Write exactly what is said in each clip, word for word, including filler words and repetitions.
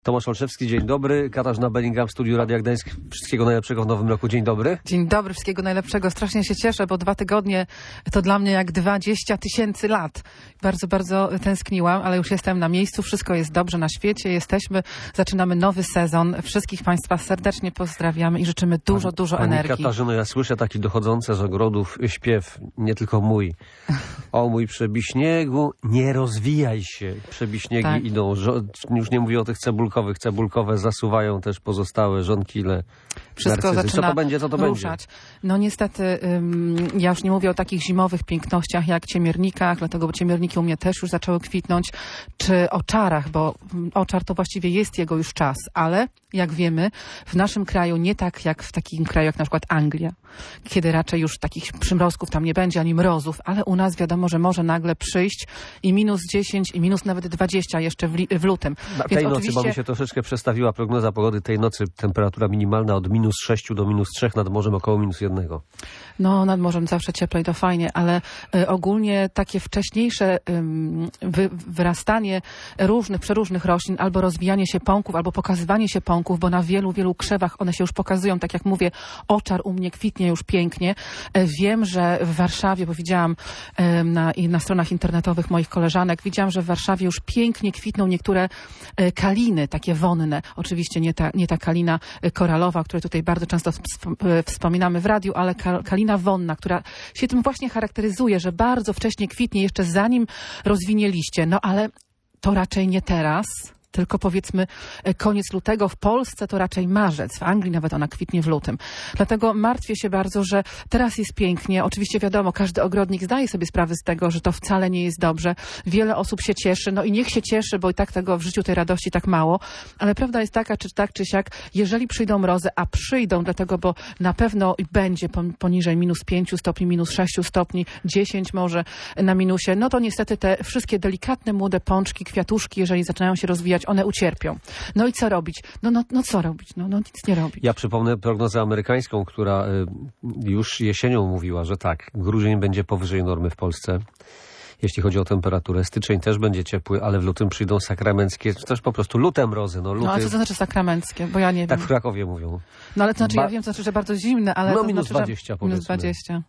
Tomasz Olszewski, dzień dobry. Katarzyna Bellingham w studiu Radia Gdańsk. Wszystkiego najlepszego w nowym roku. Dzień dobry. Dzień dobry, wszystkiego najlepszego. Strasznie się cieszę, bo dwa tygodnie to dla mnie jak dwadzieścia tysięcy lat. Bardzo, bardzo tęskniłam, ale już jestem na miejscu. Wszystko jest dobrze na świecie. Jesteśmy, zaczynamy nowy sezon. Wszystkich Państwa serdecznie pozdrawiamy i życzymy dużo, Pani, dużo Pani energii. Katarzyno, ja słyszę taki dochodzący z ogrodów śpiew, nie tylko mój. O mój przebiśniegu, nie rozwijaj się. Przebiśniegi Tak. idą. Już nie mówię o tych cebulkowych. Cebulkowe zasuwają też pozostałe żonkile. Wszystko narcyzy. zaczyna Co to będzie, co to ruszać. będzie? No niestety, ym, ja już nie mówię o takich zimowych pięknościach jak ciemiernikach, dlatego bo ciemierniki u mnie też już zaczęły kwitnąć, czy oczarach, bo oczar to właściwie jest jego już czas, ale jak wiemy, w naszym kraju nie tak jak w takim kraju jak na przykład Anglia, kiedy raczej już takich przymrozków tam nie będzie, ani mrozów, ale u nas wiadomo, że może nagle przyjść i minus dziesięć, i minus nawet dwadzieścia jeszcze w, li, w lutym. Na Więc tej oczywiście... nocy, bo mi się troszeczkę przestawiła prognoza pogody, tej nocy temperatura minimalna od minus sześciu do minus trzech, nad morzem około minus jednego. No, nad morzem zawsze cieplej, to fajnie, ale y, ogólnie takie wcześniejsze y, wy, wyrastanie różnych, przeróżnych roślin, albo rozwijanie się pąków, albo pokazywanie się pąków, bo na wielu, wielu krzewach one się już pokazują, tak jak mówię, oczar u mnie kwitnie już pięknie. Y, wiem, że w Warszawie, bo widziałam y, na, i na stronach internetowych moich koleżanek, widziałam, że w Warszawie już pięknie kwitną niektóre y, kaliny, takie wonne. Oczywiście nie ta, nie ta kalina y, koralowa, o której tutaj bardzo często wspom- y, wspominamy w radiu, ale ka- kalina wonna, która się tym właśnie charakteryzuje, że bardzo wcześnie kwitnie, jeszcze zanim rozwinie liście. No ale to raczej nie teraz, tylko powiedzmy koniec lutego. W Polsce to raczej marzec, w Anglii nawet ona kwitnie w lutym. Dlatego martwię się bardzo, że teraz jest pięknie. Oczywiście wiadomo, każdy ogrodnik zdaje sobie sprawę z tego, że to wcale nie jest dobrze. Wiele osób się cieszy, no i niech się cieszy, bo i tak tego w życiu tej radości tak mało. Ale prawda jest taka, czy tak, czy siak, jeżeli przyjdą mrozy, a przyjdą, dlatego, bo na pewno będzie poniżej minus pięciu stopni, minus sześciu stopni, dziesięć może na minusie, no to niestety te wszystkie delikatne, młode pączki, kwiatuszki, jeżeli zaczynają się rozwijać, one ucierpią. No i co robić? No, no, no co robić? No, no nic nie robić. Ja przypomnę prognozę amerykańską, która y, już jesienią mówiła, że tak, grudzień będzie powyżej normy w Polsce, jeśli chodzi o temperaturę. Styczeń też będzie ciepły, ale w lutym przyjdą sakramenckie, czy też po prostu lute mrozy. No, luty... no a co to znaczy sakramenckie? Bo ja nie Tak wiem. w Krakowie mówią. No ale to znaczy, ba... ja wiem, to znaczy, że bardzo zimne, ale no to minus znaczy, dwadzieścia, że... powiedzmy. minus dwadzieścia.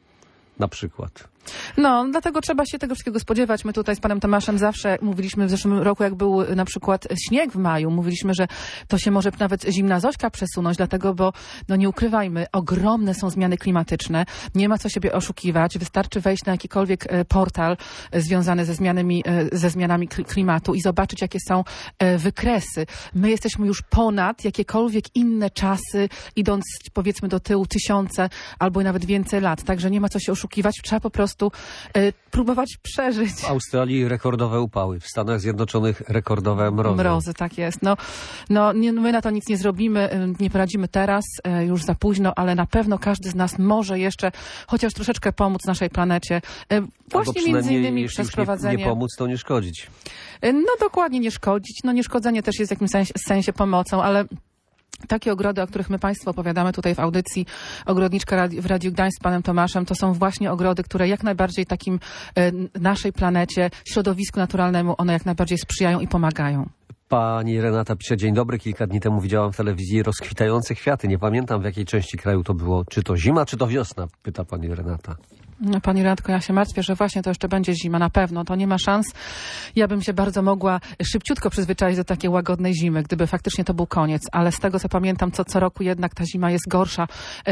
Na przykład. No, dlatego trzeba się tego wszystkiego spodziewać. My tutaj z panem Tomaszem zawsze mówiliśmy w zeszłym roku, jak był na przykład śnieg w maju, mówiliśmy, że to się może nawet zimna Zośka przesunąć, dlatego, bo no nie ukrywajmy, ogromne są zmiany klimatyczne. Nie ma co siebie oszukiwać. Wystarczy wejść na jakikolwiek portal związany ze zmianami, ze zmianami klimatu i zobaczyć, jakie są wykresy. My jesteśmy już ponad jakiekolwiek inne czasy, idąc powiedzmy do tyłu tysiące albo nawet więcej lat. Także nie ma co się oszukiwać. Trzeba po prostu y, próbować przeżyć. W Australii rekordowe upały, w Stanach Zjednoczonych rekordowe mrozy. Mrozy, tak jest. No, no nie, my na to nic nie zrobimy, y, nie poradzimy teraz, y, już za późno, ale na pewno każdy z nas może jeszcze chociaż troszeczkę pomóc naszej planecie. Y, właśnie między innymi przez prowadzenie... Nie, nie pomóc, to nie szkodzić. Y, no dokładnie, nie szkodzić. No nieszkodzenie też jest w jakimś sensie, sensie pomocą, ale... Takie ogrody, o których my Państwu opowiadamy tutaj w audycji Ogrodniczka w Radiu Gdańsk z panem Tomaszem, to są właśnie ogrody, które jak najbardziej takim e, naszej planecie, środowisku naturalnemu, one jak najbardziej sprzyjają i pomagają. Pani Renata pisze, dzień dobry, kilka dni temu widziałam w telewizji rozkwitające kwiaty. Nie pamiętam, w jakiej części kraju to było. Czy to zima, czy to wiosna? Pyta pani Renata. No, pani Renatko, ja się martwię, że właśnie to jeszcze będzie zima, na pewno, to nie ma szans. Ja bym się bardzo mogła szybciutko przyzwyczaić do takiej łagodnej zimy, gdyby faktycznie to był koniec, ale z tego co pamiętam, co, co roku jednak ta zima jest gorsza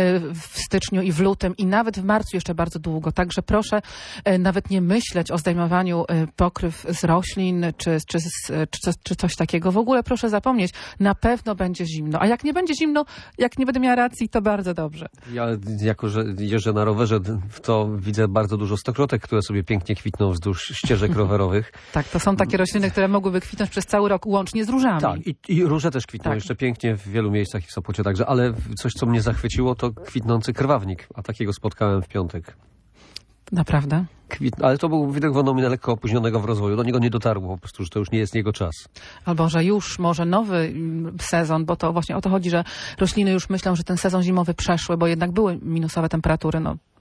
w styczniu i w lutym i nawet w marcu jeszcze bardzo długo, także proszę nawet nie myśleć o zdejmowaniu pokryw z roślin czy, czy, czy, czy coś takiego, w ogóle proszę zapomnieć, na pewno będzie zimno, a jak nie będzie zimno, jak nie będę miała racji, to bardzo dobrze. Ja jako, że jeżdżę na rowerze, to widzę bardzo dużo stokrotek, które sobie pięknie kwitną wzdłuż ścieżek rowerowych. Tak, to są takie rośliny, które mogłyby kwitnąć przez cały rok, łącznie z różami. Tak, i, i róże też kwitną tak. jeszcze pięknie w wielu miejscach i w Sopocie także, ale coś, co mnie zachwyciło, to kwitnący krwawnik, a takiego spotkałem w piątek. Naprawdę? Kwit... Ale to był widok wonomina lekko opóźnionego w rozwoju. Do niego nie dotarło po prostu, że to już nie jest jego czas. Albo, że już może nowy sezon, bo to właśnie o to chodzi, że rośliny już myślą, że ten sezon zimowy przeszły, bo jednak były minusowe temperatury, no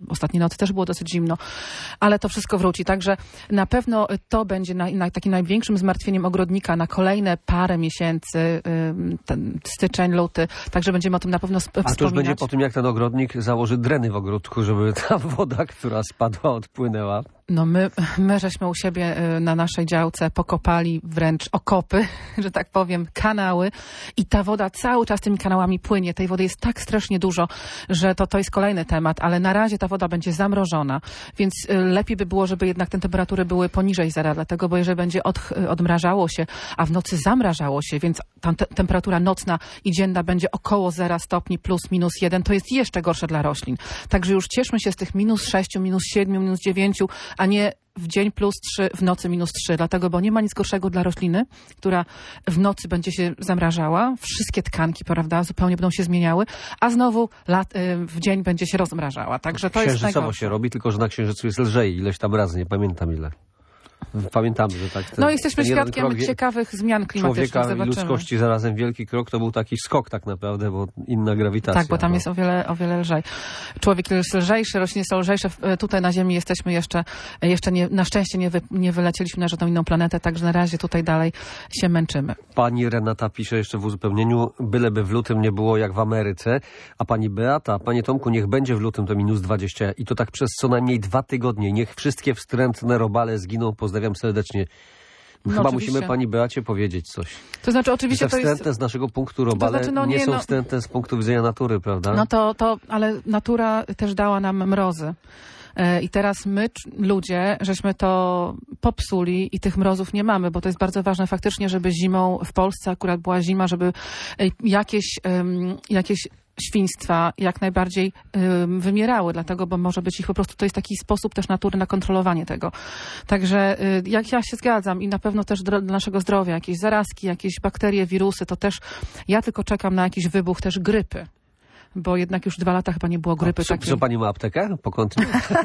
ostatniej nocy też było dosyć zimno, ale to wszystko wróci. Także na pewno to będzie na, na takim największym zmartwieniem ogrodnika na kolejne parę miesięcy, ten styczeń, luty. Także będziemy o tym na pewno sp- A wspominać. to już będzie po tym, jak ten ogrodnik założy dreny w ogródku, żeby ta woda, która spadła, odpłynęła. No my, my żeśmy u siebie na naszej działce pokopali wręcz okopy, że tak powiem, kanały i ta woda cały czas tymi kanałami płynie. Tej wody jest tak strasznie dużo, że to, to jest kolejny temat, ale na razie ta woda będzie zamrożona, więc lepiej by było, żeby jednak te temperatury były poniżej zera, dlatego, bo jeżeli będzie od, odmrażało się, a w nocy zamrażało się, więc tam te, temperatura nocna i dzienna będzie około zera stopni plus minus jeden, to jest jeszcze gorsze dla roślin. Także już cieszmy się z tych minus sześciu, minus siedmiu, minus dziewięciu, a nie w dzień plus trzy, w nocy minus trzy, dlatego, bo nie ma nic gorszego dla rośliny, która w nocy będzie się zamrażała, wszystkie tkanki, prawda, zupełnie będą się zmieniały, a znowu lat, w dzień będzie się rozmrażała. Także to jest Księżycowo najgorsze. się robi, tylko że na Księżycu jest lżej, ileś tam razy, nie pamiętam ile. Pamiętamy, że tak. Ten, no jesteśmy ten jeden świadkiem krok ciekawych zmian klimatycznych. człowieka i Zobaczymy. ludzkości zarazem wielki krok, to był taki skok tak naprawdę, bo inna grawitacja. Tak, bo tam no. jest o wiele, o wiele lżej. Człowiek jest lżejszy, rośliny są lżejsze. Tutaj na Ziemi jesteśmy jeszcze, jeszcze nie, na szczęście nie, wy, nie wylecieliśmy na żadną inną planetę, także na razie tutaj dalej się męczymy. Pani Renata pisze jeszcze w uzupełnieniu, byleby w lutym nie było jak w Ameryce, a pani Beata, panie Tomku, niech będzie w lutym to minus dwadzieścia i to tak przez co najmniej dwa tygodnie. Niech wszystkie wstrętne robale zginą. Pozdrawiam serdecznie. No Chyba oczywiście. musimy pani Beacie powiedzieć coś. To znaczy oczywiście Te to wstrętne jest... z naszego punktu robale To znaczy, no nie, nie, są no- wstrętne z punktu widzenia natury, prawda? No to, to, ale natura też dała nam mrozy. E, I teraz my, c- ludzie, żeśmy to popsuli i tych mrozów nie mamy, bo to jest bardzo ważne faktycznie, żeby zimą w Polsce akurat była zima, żeby e, jakieś, em, jakieś świństwa jak najbardziej ym, wymierały, dlatego, bo może być ich po prostu, to jest taki sposób też natury na kontrolowanie tego. Także y, jak ja się zgadzam i na pewno też dla naszego zdrowia, jakieś zarazki, jakieś bakterie, wirusy, to też ja tylko czekam na jakiś wybuch też grypy. Bo jednak już dwa lata chyba nie było grypy A, co, takiej. co pani ma aptekę? Pokątnie?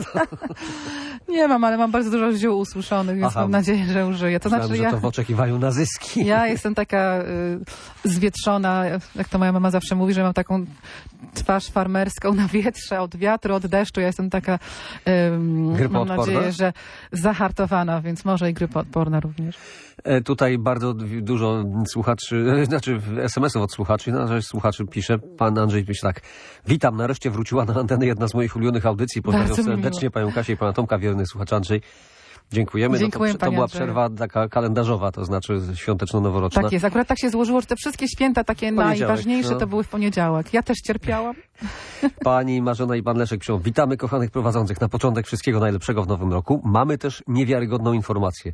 Nie mam, ale mam bardzo dużo ziół ususzonych, więc Aha. mam nadzieję, że użyję. To Myślałem, znaczy że ja... to w oczekiwaniu na zyski. Ja jestem taka y, zwietrzona, jak to moja mama zawsze mówi, że mam taką twarz farmerską na wietrze, od wiatru, od deszczu. Ja jestem taka, y, mam Grypoodporna? nadzieję, że zahartowana, więc może i grypoodporna również. E, Tutaj bardzo d- dużo słuchaczy, e, znaczy es em esów od słuchaczy, no, że słuchaczy pisze, pan Andrzej pisze tak. Witam, nareszcie wróciła na antenę jedna z moich ulubionych audycji. Pozdrawiam Bardzo mi serdecznie miło. panią Kasię i pana Tomka, wierny słuchacz Andrzej. Dziękujemy. Dziękuję, no to, to panie była Andrzeju. przerwa taka kalendarzowa, to znaczy świąteczno-noworoczna. Tak jest, akurat tak się złożyło, że te wszystkie święta takie Poniedziałek, najważniejsze no. to były w poniedziałek. Ja też cierpiałam. Pani Marzena i pan Leszek piszą, witamy kochanych prowadzących. Na początek wszystkiego najlepszego w nowym roku. Mamy też niewiarygodną informację.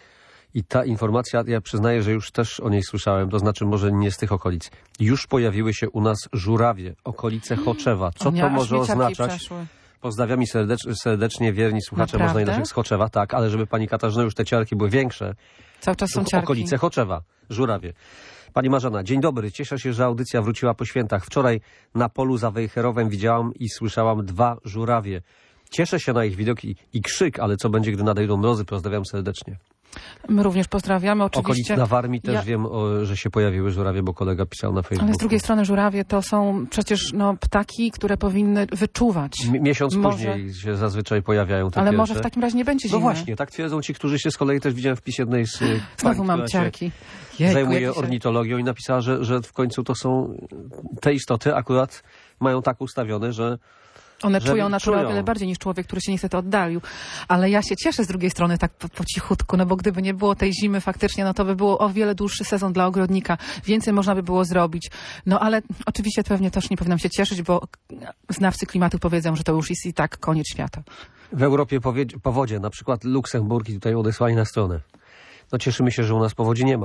I ta informacja, ja przyznaję, że już też o niej słyszałem, to znaczy może nie z tych okolic. Już pojawiły się u nas żurawie, okolice Choczewa. Co O nie, to aż może mi ciarki oznaczać? przeszły. Pozdrawiam i serdecz, serdecznie wierni słuchacze Naprawdę? można i naszych z Choczewa. Tak, ale żeby pani Katarzyna już te ciarki były większe. Cały czas są ciarki. Okolice Choczewa, żurawie. Pani Marzena, dzień dobry. Cieszę się, że audycja wróciła po świętach. Wczoraj na polu za Wejherowem widziałam i słyszałam dwa żurawie. Cieszę się na ich widok i, i krzyk, ale co będzie, gdy nadejdą mrozy? Pozdrawiam serdecznie. My również pozdrawiamy, oczywiście. Okolic na Warmii też Ja- wiem, o, że się pojawiły żurawie, bo kolega pisał na Facebooku. Ale z drugiej strony żurawie to są przecież no, ptaki, które powinny wyczuwać. M- miesiąc Może- później się zazwyczaj pojawiają te Ale pierwsze. może w takim razie nie będzie zimy. No właśnie, tak twierdzą ci, którzy się z kolei też widziałem wpis jednej z y, Znowu pani, mam która się ciarki. Jejku, zajmuje jakie się- ornitologią i napisała, że, że w końcu to są te istoty akurat mają tak ustawione, że One że czują naturę o czują. wiele bardziej niż człowiek, który się niestety oddalił. Ale ja się cieszę z drugiej strony tak po, po cichutku, no bo gdyby nie było tej zimy faktycznie, no to by było o wiele dłuższy sezon dla ogrodnika. Więcej można by było zrobić. No ale oczywiście pewnie też nie powinnam się cieszyć, bo znawcy klimatu powiedzą, że to już jest i tak koniec świata. w Europie powie- powodzie, na przykład Luksemburg i tutaj odesłali na stronę. No cieszymy się, że u nas powodzi nie ma.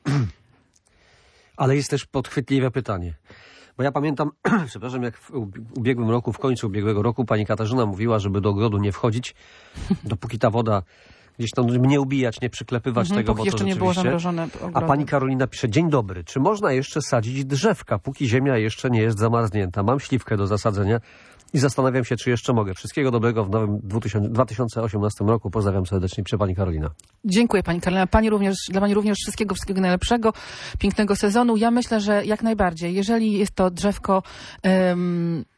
Ale jest też podchwytliwe pytanie. Bo ja pamiętam, przepraszam, jak w ubiegłym roku, w końcu ubiegłego roku pani Katarzyna mówiła, żeby do ogrodu nie wchodzić, dopóki ta woda gdzieś tam nie ubijać, nie przyklepywać Mhm, tego, póki bo jeszcze to nie było rzeczywiście... zamrożone A ogrody. pani Karolina pisze, dzień dobry, czy można jeszcze sadzić drzewka, póki ziemia jeszcze nie jest zamarznięta? Mam śliwkę do zasadzenia i zastanawiam się, czy jeszcze mogę. Wszystkiego dobrego w nowym dwa tysiące osiemnastym roku. Pozdrawiam serdecznie, pisze pani Karolina. Dziękuję pani Karolina. Pani również, dla pani również wszystkiego, wszystkiego najlepszego, pięknego sezonu. Ja myślę, że jak najbardziej. Jeżeli jest to drzewko, um,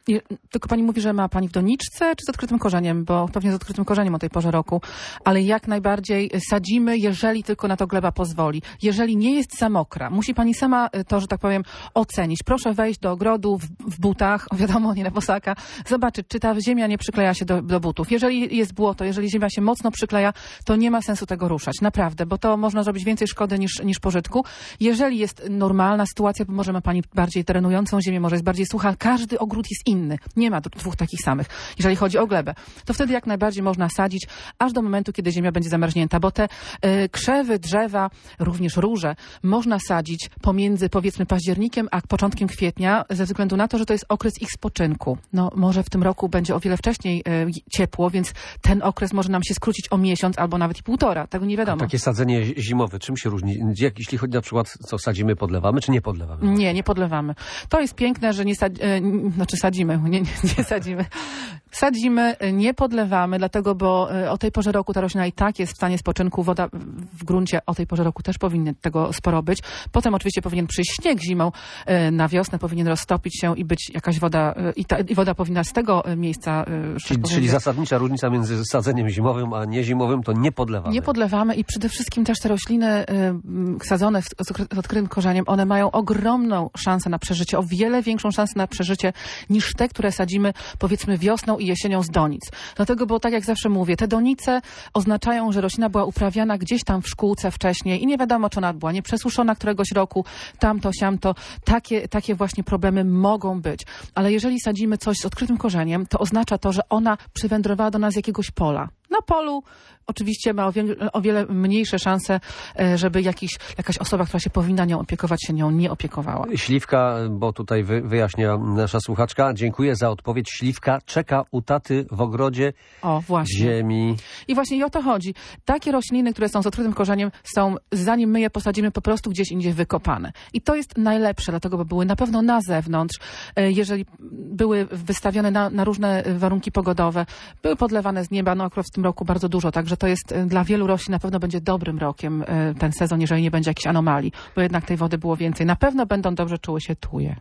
I, tylko pani mówi, że ma pani w doniczce, czy z odkrytym korzeniem? Bo pewnie z odkrytym korzeniem o tej porze roku. Ale jak najbardziej sadzimy, jeżeli tylko na to gleba pozwoli. Jeżeli nie jest za mokra, musi pani sama to, że tak powiem, ocenić. Proszę wejść do ogrodu w, w butach, wiadomo, nie na bosaka, zobaczyć, czy ta ziemia nie przykleja się do, do butów. Jeżeli jest błoto, jeżeli ziemia się mocno przykleja, to nie ma sensu tego ruszać. Naprawdę, bo to można zrobić więcej szkody niż, niż pożytku. Jeżeli jest normalna sytuacja, bo może ma pani bardziej terenującą ziemię, może jest bardziej sucha, każdy ogród jest inny. Nie ma dwóch takich samych, jeżeli chodzi o glebę. To wtedy jak najbardziej można sadzić, aż do momentu, kiedy ziemia będzie zamarznięta, bo te y, krzewy, drzewa, również róże, można sadzić pomiędzy, powiedzmy, październikiem a początkiem kwietnia, ze względu na to, że to jest okres ich spoczynku. No, może w tym roku będzie o wiele wcześniej y, ciepło, więc ten okres może nam się skrócić o miesiąc albo nawet i półtora. Tego nie wiadomo. A takie sadzenie zimowe, czym się różni? Jak, jeśli chodzi na przykład, co sadzimy, podlewamy, czy nie podlewamy? Nie, nie podlewamy. To jest piękne, że nie sadzi, e, znaczy sadzimy, nie, nie, nie sadzimy. Sadzimy, nie podlewamy, dlatego, bo o tej porze roku ta roślina i tak jest w stanie spoczynku. Woda w gruncie o tej porze roku też powinny tego sporo być. Potem oczywiście powinien przyjść śnieg zimą. Na wiosnę powinien roztopić się i być jakaś woda, i, ta, i woda powinna z tego miejsca... Czyli, czyli zasadnicza różnica między sadzeniem zimowym a niezimowym to nie podlewamy. Nie podlewamy i przede wszystkim też te rośliny y, sadzone z, z odkrytym korzeniem, one mają ogromną szansę na przeżycie, o wiele większą szansę na przeżycie niż te, które sadzimy powiedzmy wiosną i jesienią z donic. Dlatego, bo tak jak zawsze mówię, te donice oznaczają, że roślina była uprawiana gdzieś tam w szkółce wcześniej i nie wiadomo, czy ona była nieprzesuszona któregoś roku, tamto, siamto. Takie, takie właśnie problemy mogą być. Ale jeżeli sadzimy coś z odkrytym korzeniem, to oznacza to, że ona przywędrowała do nas z jakiegoś pola. Na polu oczywiście ma o wiele, o wiele mniejsze szanse, żeby jakiś, jakaś osoba, która się powinna nią opiekować, się nią nie opiekowała. Śliwka, bo tutaj wy, wyjaśnia nasza słuchaczka, dziękuję za odpowiedź. Śliwka czeka u taty w ogrodzie o, właśnie. ziemi. I właśnie i o to chodzi. Takie rośliny, które są z odkrytym korzeniem, są, zanim my je posadzimy, po prostu gdzieś indziej wykopane. I to jest najlepsze, dlatego, bo były na pewno na zewnątrz, jeżeli były wystawione na, na różne warunki pogodowe, były podlewane z nieba, no akurat w tym roku bardzo dużo, także to jest dla wielu roślin na pewno będzie dobrym rokiem ten sezon, jeżeli nie będzie jakichś anomalii, bo jednak tej wody było więcej. Na pewno będą dobrze czuły się tuje.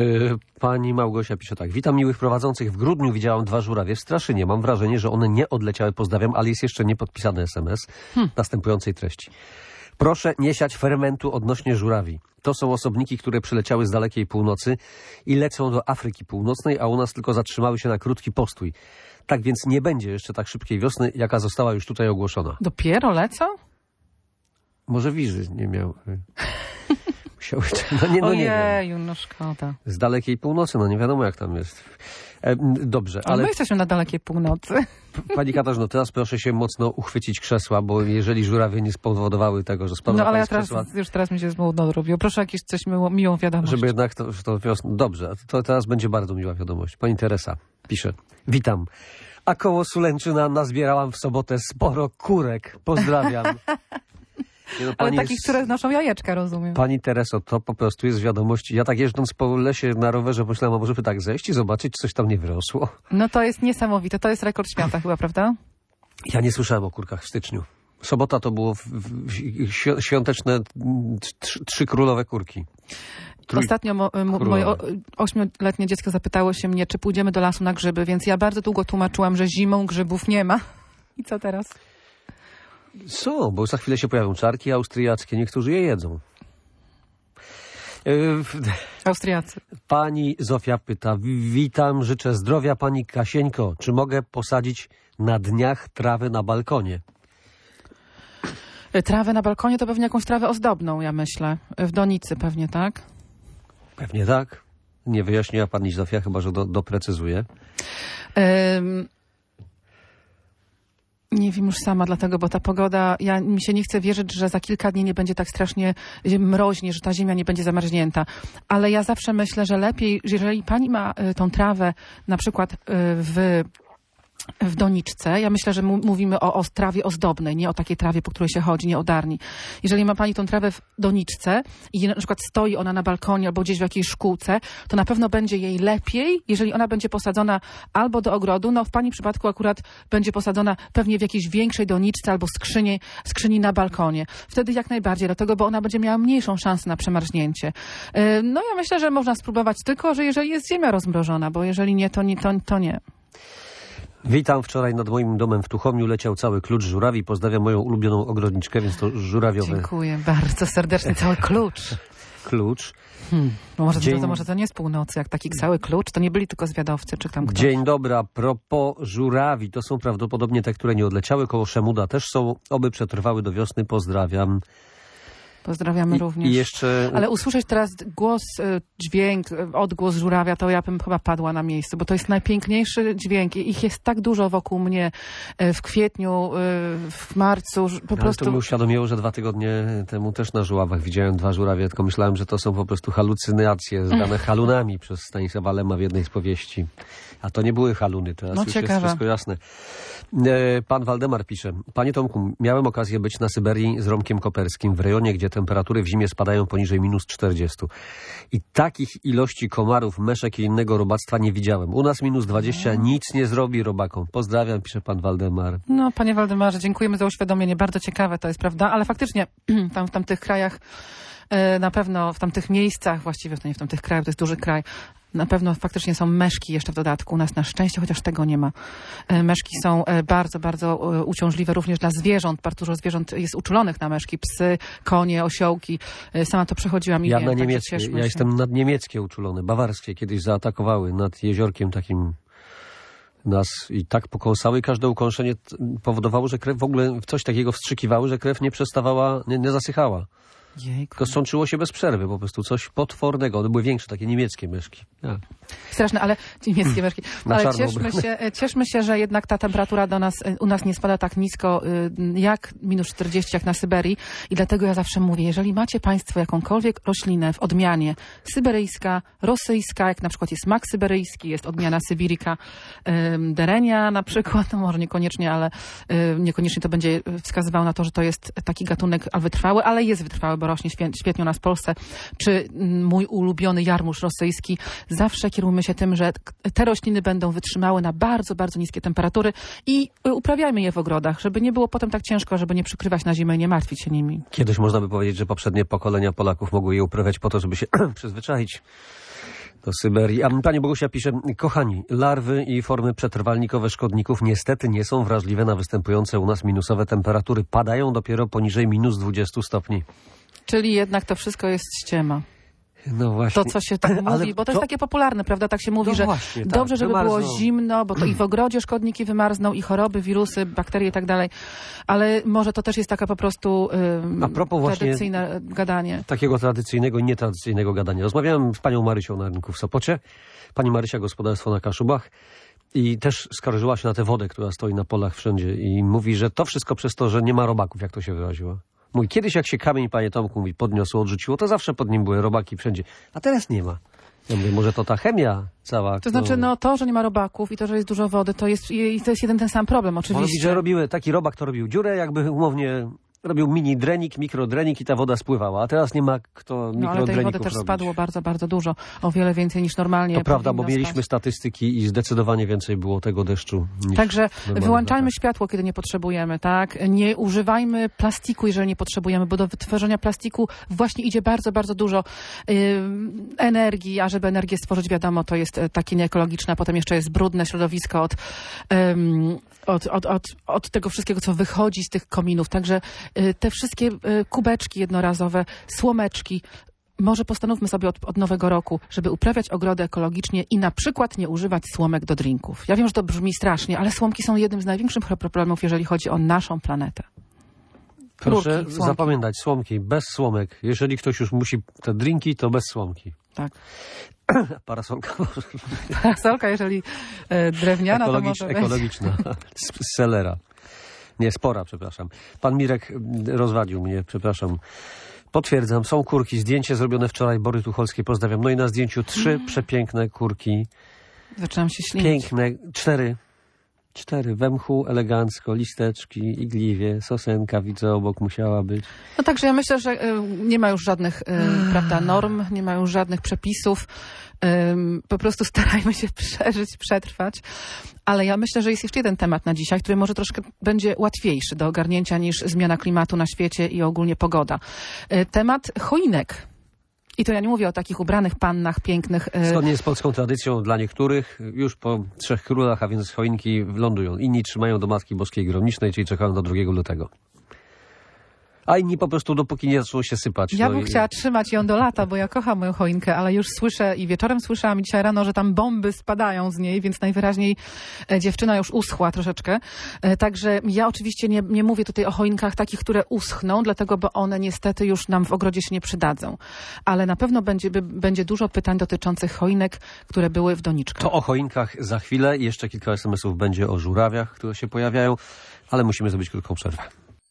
Pani Małgosia pisze tak. Witam miłych prowadzących. W grudniu widziałam dwa żurawie w Straszynie. Mam wrażenie, że one nie odleciały. Pozdrawiam, ale jest jeszcze niepodpisany es em es hmm. następującej treści. Proszę nie siać fermentu odnośnie żurawi. To są osobniki, które przyleciały z dalekiej północy i lecą do Afryki Północnej, a u nas tylko zatrzymały się na krótki postój. Tak więc nie będzie jeszcze tak szybkiej wiosny, jaka została już tutaj ogłoszona. Dopiero lecą? Może wizy nie miał. Musiały... No nie, no Ojeju, no szkoda. Z dalekiej północy, no nie wiadomo jak tam jest. E, dobrze, ale... ale... My jesteśmy na dalekiej północy. Pani Katarzyno, teraz proszę się mocno uchwycić krzesła, bo jeżeli żurawie nie spowodowały tego, że spadły No ale ja teraz, krzesła... już teraz mi się smutno zrobiło. Proszę jakieś coś miło, miłą wiadomość. Żeby jednak to, to wiosna... Dobrze, to teraz będzie bardzo miła wiadomość. Pani Teresa pisze. Witam. A koło Sulęczyna nazbierałam w sobotę sporo kurek. Pozdrawiam. Nie no, ale takich, jest... które noszą jajeczka, rozumiem. Pani Tereso, to po prostu jest wiadomość. Ja tak jeżdżąc po lesie na rowerze myślałam, a może by tak zejść i zobaczyć, coś tam nie wyrosło. No to jest niesamowite. To jest rekord świata chyba, prawda? Ja nie słyszałem o kurkach w styczniu. Sobota to było w, w, w, świąteczne trzy, trzy królowe kurki. Trój... Ostatnio mo, mo, moje ośmioletnie dziecko zapytało się mnie, czy pójdziemy do lasu na grzyby, więc ja bardzo długo tłumaczyłam, że zimą grzybów nie ma. I co teraz? Są, bo za chwilę się pojawią czarki austriackie, niektórzy je jedzą. Austriacy. Pani Zofia pyta, witam, życzę zdrowia pani Kasieńko. Czy mogę posadzić na dniach trawę na balkonie? Trawę na balkonie to pewnie jakąś trawę ozdobną, ja myślę. W donicy pewnie, tak? Pewnie tak. Nie wyjaśniła pani Zofia, chyba że do, doprecyzuje. Um... Nie wiem już sama dlatego, bo ta pogoda, ja mi się nie chce wierzyć, że za kilka dni nie będzie tak strasznie mroźnie, że ta ziemia nie będzie zamarznięta. Ale ja zawsze myślę, że lepiej, jeżeli pani ma tą trawę na przykład w w doniczce. Ja myślę, że mu, mówimy o, o trawie ozdobnej, nie o takiej trawie, po której się chodzi, nie o darni. Jeżeli ma pani tą trawę w doniczce i na przykład stoi ona na balkonie albo gdzieś w jakiejś szkółce, to na pewno będzie jej lepiej, jeżeli ona będzie posadzona albo do ogrodu, no w pani przypadku akurat będzie posadzona pewnie w jakiejś większej doniczce albo skrzyni, skrzyni na balkonie. Wtedy jak najbardziej, dlatego, bo ona będzie miała mniejszą szansę na przemarznięcie. No ja myślę, że można spróbować tylko, że jeżeli jest ziemia rozmrożona, bo jeżeli nie, to nie. To, to nie. Witam. Wczoraj nad moim domem w Tuchomiu leciał cały klucz żurawi. Pozdrawiam moją ulubioną ogrodniczkę, więc to żurawiowe. Dziękuję bardzo serdecznie. Cały klucz. Klucz. Hmm. No może, Dzień... to, to, może to nie z północy, jak taki cały klucz. To nie byli tylko zwiadowcy, czy tam ktoś. Dzień dobry. A propos żurawi, to są prawdopodobnie te, które nie odleciały. Koło Szemuda też są. Oby przetrwały do wiosny. Pozdrawiam. Pozdrawiamy I, również. I jeszcze... Ale usłyszeć teraz głos, dźwięk, odgłos żurawia, to ja bym chyba padła na miejscu, bo to jest najpiękniejszy dźwięk. Ich jest tak dużo wokół mnie w kwietniu, w marcu. Po Ale prostu... to mi uświadomiło, że dwa tygodnie temu też na Żuławach widziałem dwa żurawie, tylko myślałem, że to są po prostu halucynacje zwane halunami przez Stanisława Lema w jednej z powieści. A to nie były haluny, teraz no, już ciekawe. jest wszystko jasne. Pan Waldemar pisze: Panie Tomku, miałem okazję być na Syberii z Romkiem Koperskim w rejonie, gdzie temperatury w zimie spadają poniżej minus czterdziestu. I takich ilości komarów, meszek i innego robactwa nie widziałem. U nas minus dwadzieścia no. nic nie zrobi robakom. Pozdrawiam, pisze pan Waldemar. No, panie Waldemarze, dziękujemy za uświadomienie. Bardzo ciekawe to jest, prawda? Ale faktycznie tam w tamtych krajach, na pewno w tamtych miejscach, właściwie to nie w tamtych krajach, to jest duży kraj, na pewno faktycznie są meszki jeszcze w dodatku. U nas na szczęście chociaż tego nie ma. Meszki są bardzo, bardzo uciążliwe również dla zwierząt. Bardzo dużo zwierząt jest uczulonych na meszki. Psy, konie, osiołki. Sama to przechodziłam i ja wiem. Na niemieckie, ja się. jestem nad niemieckie uczulony. Bawarskie kiedyś zaatakowały nad jeziorkiem takim nas i tak pokąsały i każde ukąszenie powodowało, że krew w ogóle w coś takiego wstrzykiwały, że krew nie przestawała, nie, nie zasychała. Jejku. To sączyło się bez przerwy, po prostu coś potwornego. One były większe, takie niemieckie myszki. Ja. Straszne, ale niemieckie myszki. Ale cieszmy się, cieszmy się, że jednak ta temperatura do nas, u nas nie spada tak nisko jak minus czterdzieści, jak na Syberii. I dlatego ja zawsze mówię, jeżeli macie państwo jakąkolwiek roślinę w odmianie syberyjska, rosyjska, jak na przykład jest mak syberyjski, jest odmiana sybirika, ym, derenia na przykład, no może niekoniecznie, ale ym, niekoniecznie to będzie wskazywało na to, że to jest taki gatunek wytrwały, ale jest wytrwały, bo rośnie świetnie u nas w Polsce, czy mój ulubiony jarmuż rosyjski. Zawsze kierujmy się tym, że te rośliny będą wytrzymały na bardzo, bardzo niskie temperatury i uprawiajmy je w ogrodach, żeby nie było potem tak ciężko, żeby nie przykrywać na zimę i nie martwić się nimi. Kiedyś można by powiedzieć, że poprzednie pokolenia Polaków mogły je uprawiać po to, żeby się przyzwyczaić do Syberii. A pani Bogusia pisze: kochani, larwy i formy przetrwalnikowe szkodników niestety nie są wrażliwe na występujące u nas minusowe temperatury. Padają dopiero poniżej minus dwudziestu stopni. Czyli jednak to wszystko jest ściema. No właśnie. To, co się tak Ale mówi, bo to, to jest takie popularne, prawda? Tak się mówi, no że właśnie, tak, dobrze, żeby wymarzną. było zimno, bo to i w ogrodzie szkodniki wymarzną, i choroby, wirusy, bakterie i tak dalej. Ale może to też jest taka po prostu um, A propos tradycyjne gadanie. Takiego tradycyjnego i nietradycyjnego gadania. Rozmawiałem z panią Marysią na rynku w Sopocie. Pani Marysia, gospodarstwo na Kaszubach. I też skarżyła się na tę wodę, która stoi na polach wszędzie. I mówi, że to wszystko przez to, że nie ma robaków, jak to się wyraziła. Mówi, kiedyś jak się kamień, panie Tomku, mówi, podniosło, odrzuciło, to zawsze pod nim były robaki wszędzie. A teraz nie ma. Ja mówię, może to ta chemia cała. To znaczy, no to, że nie ma robaków i to, że jest dużo wody, to jest, i to jest jeden ten sam problem, oczywiście. Mówi, że robiły, taki robak to robił dziurę, jakby umownie robił mini drenik, mikrodrenik i ta woda spływała. A teraz nie ma kto mikrodreników No ale tej wody też robić. spadło bardzo, bardzo dużo. O wiele więcej niż normalnie. To prawda, bo mieliśmy spać. statystyki i zdecydowanie więcej było tego deszczu. Niż Także wyłączajmy latach. światło, kiedy nie potrzebujemy, tak? Nie używajmy plastiku, jeżeli nie potrzebujemy, bo do wytworzenia plastiku właśnie idzie bardzo, bardzo dużo yy, energii, a żeby energię stworzyć, wiadomo, to jest takie nieekologiczne, a potem jeszcze jest brudne środowisko od, yy, od, od, od, od tego wszystkiego, co wychodzi z tych kominów. Także yy, te wszystkie yy, kubeczki jednorazowe, słomeczki, może postanówmy sobie od, od nowego roku, żeby uprawiać ogrody ekologicznie i na przykład nie używać słomek do drinków. Ja wiem, że to brzmi strasznie, ale słomki są jednym z największych problemów, jeżeli chodzi o naszą planetę. Proszę Rurki, słomki. zapamiętać, słomki, bez słomek. Jeżeli ktoś już musi te drinki, to bez słomki. Tak. Parasolka. Parasolka, jeżeli e, drewniana, Ekologicz, to może ekologiczna. Z, z selera. Nie, spora, przepraszam. Pan Mirek rozwadził mnie, przepraszam. Potwierdzam, są kurki. Zdjęcie zrobione wczoraj, Bory Tucholskiej, pozdrawiam. No i na zdjęciu trzy mm. przepiękne kurki. Zaczynam się ślinić. Piękne, cztery. Cztery. We mchu, elegancko, listeczki, igliwie, sosenka widzę obok musiała być. No także ja myślę, że y, nie ma już żadnych y, prawda, norm, nie ma już żadnych przepisów. Y, po prostu starajmy się przeżyć, przetrwać. Ale ja myślę, że jest jeszcze jeden temat na dzisiaj, który może troszkę będzie łatwiejszy do ogarnięcia niż zmiana klimatu na świecie i ogólnie pogoda. Y, temat choinek. I to ja nie mówię o takich ubranych pannach pięknych. Zgodnie z polską tradycją dla niektórych już po trzech królach, a więc choinki lądują. Inni trzymają do Matki Boskiej Gromnicznej, czyli czekają do drugiego lutego. A inni po prostu dopóki nie zaczną się sypać. Ja no bym i... chciała trzymać ją do lata, bo ja kocham moją choinkę, ale już słyszę i wieczorem słyszałam i dzisiaj rano, że tam bomby spadają z niej, więc najwyraźniej e, dziewczyna już uschła troszeczkę. E, także ja oczywiście nie, nie mówię tutaj o choinkach takich, które uschną, dlatego, bo one niestety już nam w ogrodzie się nie przydadzą. Ale na pewno będzie, by, będzie dużo pytań dotyczących choinek, które były w doniczkach. To o choinkach za chwilę. Jeszcze kilka es em esów będzie o żurawiach, które się pojawiają, ale musimy zrobić krótką przerwę.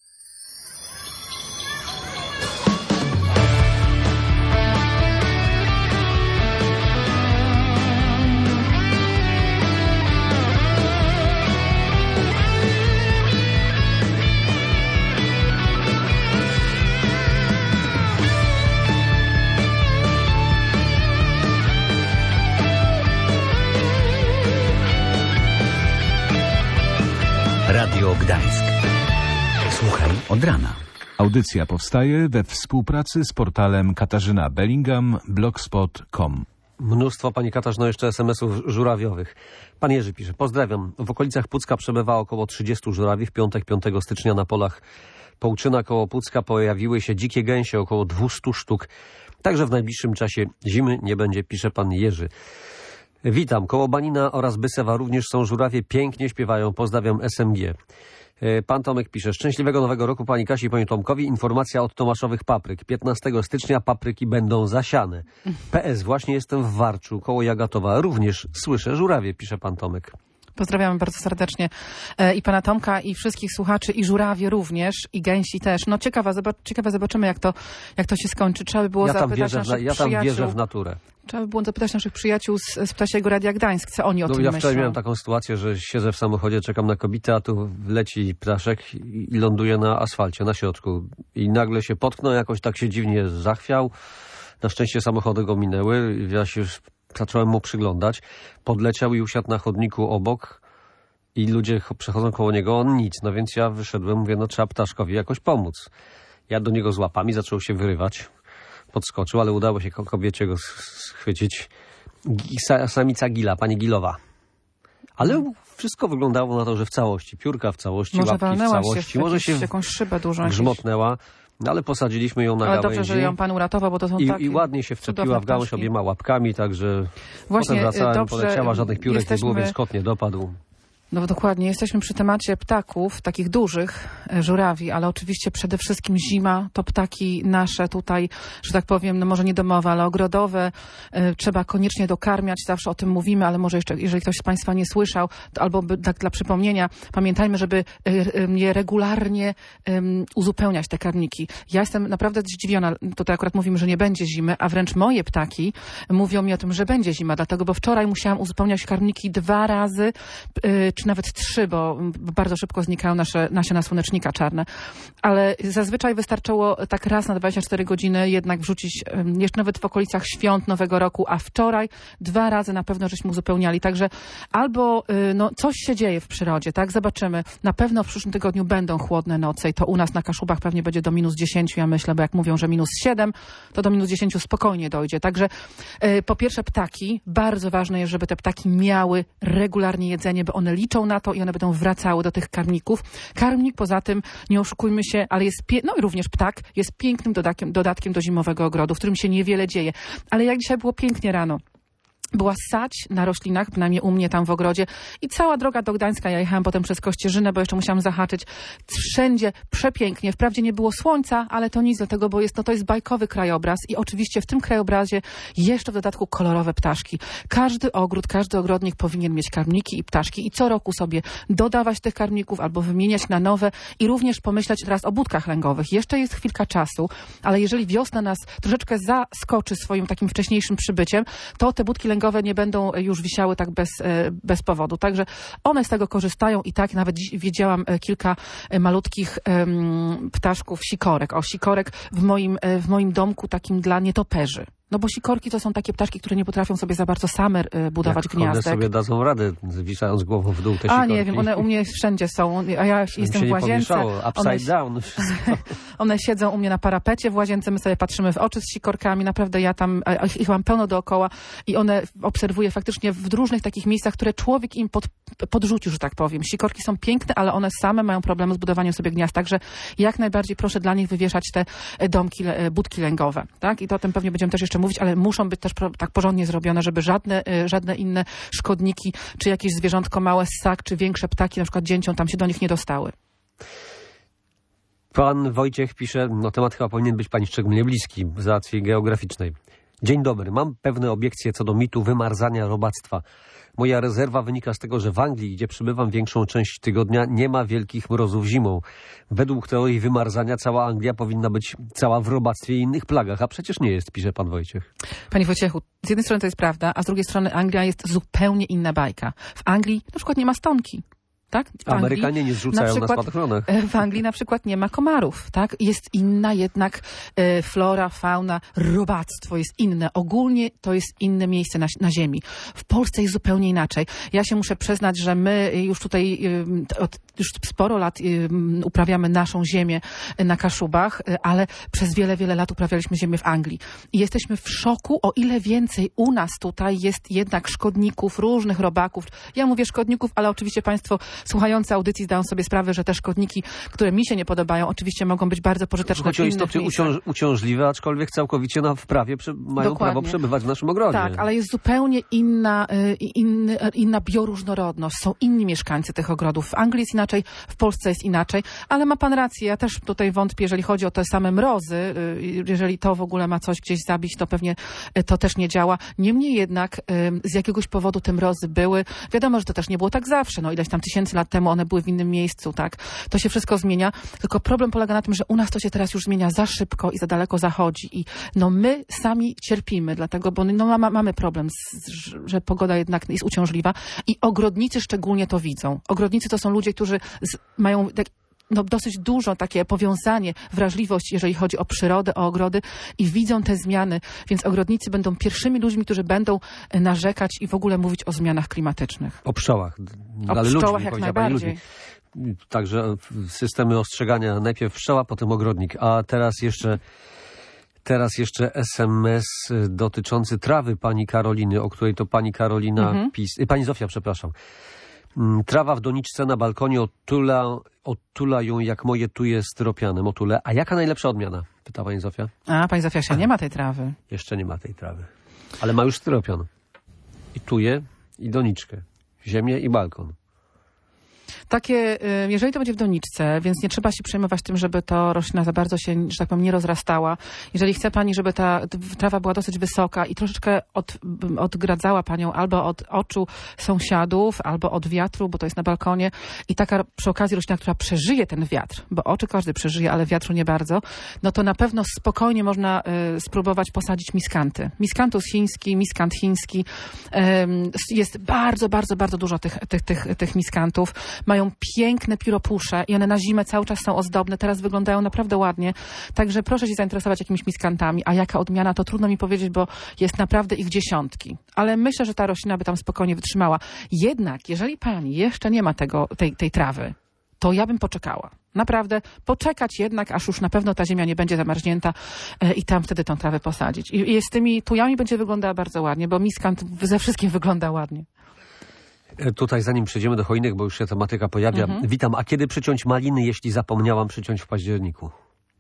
Radio Gdańsk. Słuchaj od rana. Audycja powstaje we współpracy z portalem Katarzyna Bellingham, blogspot kropka com. Mnóstwo, pani Katarzyno, jeszcze es em esów żurawiowych. Pan Jerzy pisze, pozdrawiam. W okolicach Pucka przebywa około trzydziestu żurawi. W piątek, piątego stycznia na polach Połczyna koło Pucka pojawiły się dzikie gęsie, około dwustu sztuk. Także w najbliższym czasie zimy nie będzie, pisze pan Jerzy. Witam. Koło Banina oraz Bysewa również są żurawie. Pięknie śpiewają. Pozdrawiam es em gie. Pan Tomek pisze. Szczęśliwego Nowego Roku pani Kasi i panu Tomkowi. Informacja od Tomaszowych Papryk. piętnastego stycznia papryki będą zasiane. P S. Właśnie jestem w Warczu, koło Jagatowa. Również słyszę żurawie, pisze pan Tomek. Pozdrawiamy bardzo serdecznie e, i pana Tomka, i wszystkich słuchaczy, i żurawie również, i gęsi też. No ciekawa, zobac ciekawe zobaczymy, jak to, jak to się skończy. Trzeba by było ja tam zapytać wierzę, naszych ja tam przyjaciół. wierzę w naturę. Trzeba by było zapytać naszych przyjaciół z, z Ptasiego Radia Gdańsk, co oni o no, tym ja myślą. wczoraj miałem taką sytuację, że siedzę w samochodzie, czekam na kobietę, a tu leci ptaszek i ląduje na asfalcie, na środku. I nagle się potknął, jakoś tak się dziwnie zachwiał. Na szczęście samochody go minęły. Ja się już zacząłem mu przyglądać. Podleciał i usiadł na chodniku obok. I ludzie przechodzą koło niego, on nic. No więc ja wyszedłem, mówię, no trzeba ptaszkowi jakoś pomóc. Ja do niego z łapami zaczął się wyrywać. Podskoczył, ale udało się kobiecie go schwycić. Samica Gila, pani Gilowa. Ale wszystko wyglądało na to, że w całości. Piórka w całości, może łapki w całości. Się w może się w jakąś szybę dużą. grzmotnęła. No ale posadziliśmy ją na ale gałęzi. dobrze, że ją pan uratował, bo to są I, takie I ładnie się wczepiła w gałąź ptaszki. obiema łapkami, także właśnie, potem wracałem, dobrze, poleciała, żadnych piórek jesteśmy... nie było, więc kot nie dopadł. No dokładnie, jesteśmy przy temacie ptaków, takich dużych, e, żurawi, ale oczywiście przede wszystkim zima, to ptaki nasze tutaj, że tak powiem, no może nie domowe, ale ogrodowe, e, trzeba koniecznie dokarmiać, zawsze o tym mówimy, ale może jeszcze, jeżeli ktoś z państwa nie słyszał, to albo by, tak dla przypomnienia, pamiętajmy, żeby e, e, je regularnie e, uzupełniać te karmniki. Ja jestem naprawdę zdziwiona, tutaj akurat mówimy, że nie będzie zimy, a wręcz moje ptaki mówią mi o tym, że będzie zima, dlatego, bo wczoraj musiałam uzupełniać karmniki dwa razy, e, czy nawet trzy, bo bardzo szybko znikają nasze nasiona słonecznika czarne. Ale zazwyczaj wystarczyło tak raz na dwadzieścia cztery godziny jednak wrzucić jeszcze nawet w okolicach świąt Nowego Roku, a wczoraj dwa razy na pewno żeśmy uzupełniali. Także albo no, coś się dzieje w przyrodzie, tak? Zobaczymy. Na pewno w przyszłym tygodniu będą chłodne noce i to u nas na Kaszubach pewnie będzie do minus dziesięciu, ja myślę, bo jak mówią, że minus siedem, to do minus dziesięciu spokojnie dojdzie. Także y, po pierwsze ptaki. Bardzo ważne jest, żeby te ptaki miały regularnie jedzenie, bo one liczą na to i one będą wracały do tych karmników. Karmnik poza tym, nie oszukujmy się, ale jest, pie- no i również ptak, jest pięknym dodatkiem, dodatkiem do zimowego ogrodu, w którym się niewiele dzieje. Ale jak dzisiaj było pięknie rano. Była sać na roślinach, bynajmniej u mnie tam w ogrodzie i cała droga do Gdańska, ja jechałam potem przez Kościerzynę, bo jeszcze musiałam zahaczyć. Wszędzie przepięknie. Wprawdzie nie było słońca, ale to nic, dlatego, bo jest, no to jest bajkowy krajobraz i oczywiście w tym krajobrazie jeszcze w dodatku kolorowe ptaszki. Każdy ogród, każdy ogrodnik powinien mieć karmniki i ptaszki i co roku sobie dodawać tych karmników albo wymieniać na nowe i również pomyśleć teraz o budkach lęgowych. Jeszcze jest chwilka czasu, ale jeżeli wiosna nas troszeczkę zaskoczy swoim takim wcześniejszym przybyciem, to te budki lęgowe lęgowe nie będą już wisiały tak bez, bez powodu. Także one z tego korzystają i tak nawet dziś widziałam kilka malutkich um, ptaszków, sikorek. O, sikorek w moim, w moim domku takim dla nietoperzy. No bo sikorki to są takie ptaszki, które nie potrafią sobie za bardzo same y, budować Jak gniazdek. One sobie dadzą radę, zwiszając głową w dół te A sikorki. nie wiem, one u mnie wszędzie są, a ja jestem się w łazience. Nie upside one, down. one siedzą u mnie na parapecie w łazience, my sobie patrzymy w oczy z sikorkami, naprawdę ja tam, ich mam pełno dookoła i one obserwuję faktycznie w różnych takich miejscach, które człowiek im pod, podrzucił, że tak powiem. Sikorki są piękne, ale one same mają problemy z budowaniem sobie gniazd, także jak najbardziej proszę dla nich wywieszać te domki, budki lęgowe, tak? I to o tym pewnie będziemy też jeszcze mówić, ale muszą być też tak porządnie zrobione, żeby żadne, żadne inne szkodniki, czy jakieś zwierzątko małe, ssak, czy większe ptaki, na przykład dzięcią, tam się do nich nie dostały. Pan Wojciech pisze, no temat chyba powinien być pani szczególnie bliski, z racji geograficznej. Dzień dobry, mam pewne obiekcje co do mitu wymarzania robactwa. Moja rezerwa wynika z tego, że w Anglii, gdzie przybywam większą część tygodnia, nie ma wielkich mrozów zimą. Według teorii wymarzania cała Anglia powinna być cała w robactwie i innych plagach, a przecież nie jest, pisze pan Wojciech. Panie Wojciechu, z jednej strony to jest prawda, a z drugiej strony Anglia jest zupełnie inna bajka. W Anglii na przykład nie ma stonki. Tak? W Amerykanie Anglii, nie zrzucają na, przykład, na spadochronach. W Anglii na przykład nie ma komarów, tak? Jest inna jednak e, flora, fauna, robactwo jest inne. Ogólnie to jest inne miejsce na, na ziemi. W Polsce jest zupełnie inaczej. Ja się muszę przyznać, że my już tutaj e, od już sporo lat e, uprawiamy naszą ziemię na Kaszubach, e, ale przez wiele, wiele lat uprawialiśmy ziemię w Anglii. I jesteśmy w szoku, o ile więcej u nas tutaj jest jednak szkodników, różnych robaków. Ja mówię szkodników, ale oczywiście państwo słuchający audycji zdają sobie sprawę, że te szkodniki, które mi się nie podobają, oczywiście mogą być bardzo pożyteczne Choć w innych istotnie uciąż, uciążliwe, aczkolwiek całkowicie na wprawie przy, mają Dokładnie. prawo przebywać w naszym ogrodzie. Tak, ale jest zupełnie inna, inny, inna bioróżnorodność. Są inni mieszkańcy tych ogrodów. W Anglii jest inaczej, w Polsce jest inaczej, ale ma pan rację. Ja też tutaj wątpię, jeżeli chodzi o te same mrozy. Jeżeli to w ogóle ma coś gdzieś zabić, to pewnie to też nie działa. Niemniej jednak z jakiegoś powodu te mrozy były. Wiadomo, że to też nie było tak zawsze. No ileś tam tysięcy lat temu one były w innym miejscu, tak? To się wszystko zmienia, tylko problem polega na tym, że u nas to się teraz już zmienia za szybko i za daleko zachodzi i no my sami cierpimy, dlatego, bo no, ma, mamy problem, z, że pogoda jednak jest uciążliwa i ogrodnicy szczególnie to widzą. Ogrodnicy to są ludzie, którzy z, mają tak, no, dosyć dużo takie powiązanie, wrażliwość, jeżeli chodzi o przyrodę, o ogrody i widzą te zmiany, więc ogrodnicy będą pierwszymi ludźmi, którzy będą narzekać i w ogóle mówić o zmianach klimatycznych. O pszczołach. O ale pszczołach ludźmi, jak najbardziej. Ludźmi. Także systemy ostrzegania, najpierw pszczoła, potem ogrodnik, a teraz jeszcze teraz jeszcze es em es dotyczący trawy pani Karoliny, o której to pani Karolina Mhm. pis... Pani Zofia, przepraszam. Trawa w doniczce na balkonie otula, otula ją jak moje tuje styropianem. Otule. A jaka najlepsza odmiana? Pyta pani Zofia. A, pani Zofia, się nie ma tej trawy. Jeszcze nie ma tej trawy. Ale ma już styropian. I tuje, i doniczkę. Ziemię i balkon. Takie, jeżeli to będzie w doniczce, więc nie trzeba się przejmować tym, żeby to roślina za bardzo się, że tak powiem, nie rozrastała. Jeżeli chce pani, żeby ta trawa była dosyć wysoka i troszeczkę od, odgradzała panią albo od oczu sąsiadów, albo od wiatru, bo to jest na balkonie i taka przy okazji roślina, która przeżyje ten wiatr, bo oczy każdy przeżyje, ale wiatru nie bardzo, no to na pewno spokojnie można y, spróbować posadzić miskanty. Miskantus chiński, miskant chiński. Y, jest bardzo, bardzo, bardzo dużo tych, tych, tych, tych miskantów. Mają piękne pióropusze i one na zimę cały czas są ozdobne. Teraz wyglądają naprawdę ładnie. Także proszę się zainteresować jakimiś miskantami. A jaka odmiana, to trudno mi powiedzieć, bo jest naprawdę ich dziesiątki. Ale myślę, że ta roślina by tam spokojnie wytrzymała. Jednak, jeżeli pani jeszcze nie ma tego, tej, tej trawy, to ja bym poczekała. Naprawdę poczekać jednak, aż już na pewno ta ziemia nie będzie zamarznięta e, i tam wtedy tą trawę posadzić. I, i z tymi tujami będzie wyglądała bardzo ładnie, bo miskant ze wszystkim wygląda ładnie. Tutaj zanim przejdziemy do choinek, bo już się tematyka pojawia. Mhm. Witam. A kiedy przyciąć maliny, jeśli zapomniałam przyciąć w październiku?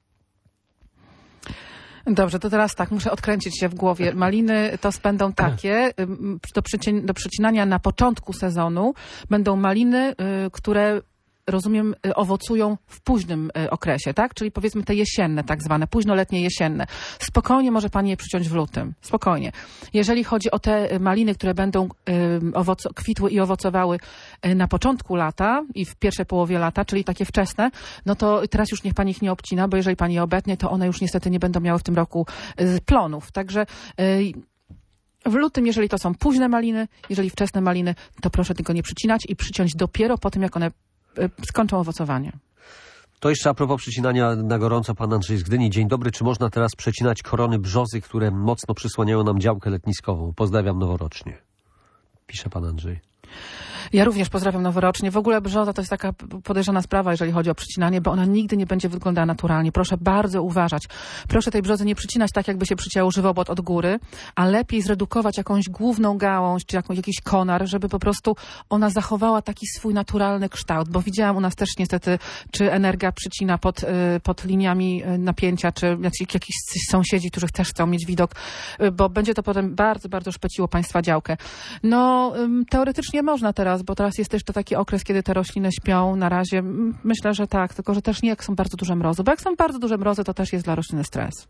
Dobrze, to teraz tak, muszę odkręcić się w głowie. Maliny to będą takie, do, przycin do przycinania na początku sezonu będą maliny, które rozumiem, owocują w późnym okresie, tak? Czyli powiedzmy te jesienne, tak zwane, późnoletnie jesienne. Spokojnie może pani je przyciąć w lutym. Spokojnie. Jeżeli chodzi o te maliny, które będą owoc- kwitły i owocowały na początku lata i w pierwszej połowie lata, czyli takie wczesne, no to teraz już niech pani ich nie obcina, bo jeżeli pani je obetnie, to one już niestety nie będą miały w tym roku plonów. Także W lutym, jeżeli to są późne maliny, jeżeli wczesne maliny, to proszę tylko nie przycinać i przyciąć dopiero po tym, jak one y, skończą owocowanie. To jeszcze a propos przycinania na gorąco, pan Andrzej z Gdyni. Dzień dobry, czy można teraz przecinać korony brzozy, które mocno przysłaniają nam działkę letniskową? Pozdrawiam noworocznie. Pisze pan Andrzej. Ja również pozdrawiam noworocznie. W ogóle brzoza to jest taka podejrzana sprawa, jeżeli chodzi o przycinanie, bo ona nigdy nie będzie wyglądała naturalnie. Proszę bardzo uważać. Proszę tej brzozy nie przycinać tak, jakby się przycięło żywobłot od góry, a lepiej zredukować jakąś główną gałąź, czy jakąś, jakiś konar, żeby po prostu ona zachowała taki swój naturalny kształt, bo widziałam u nas też niestety, czy energia przycina pod, pod liniami napięcia, czy jakiś sąsiedzi, którzy też chcą mieć widok, bo będzie to potem bardzo, bardzo szpeciło państwa działkę. No, teoretycznie można teraz, bo teraz jest też to taki okres, kiedy te rośliny śpią. Na razie myślę, że tak, tylko że też nie jak są bardzo duże mrozy, bo jak są bardzo duże mrozy, to też jest dla rośliny stres.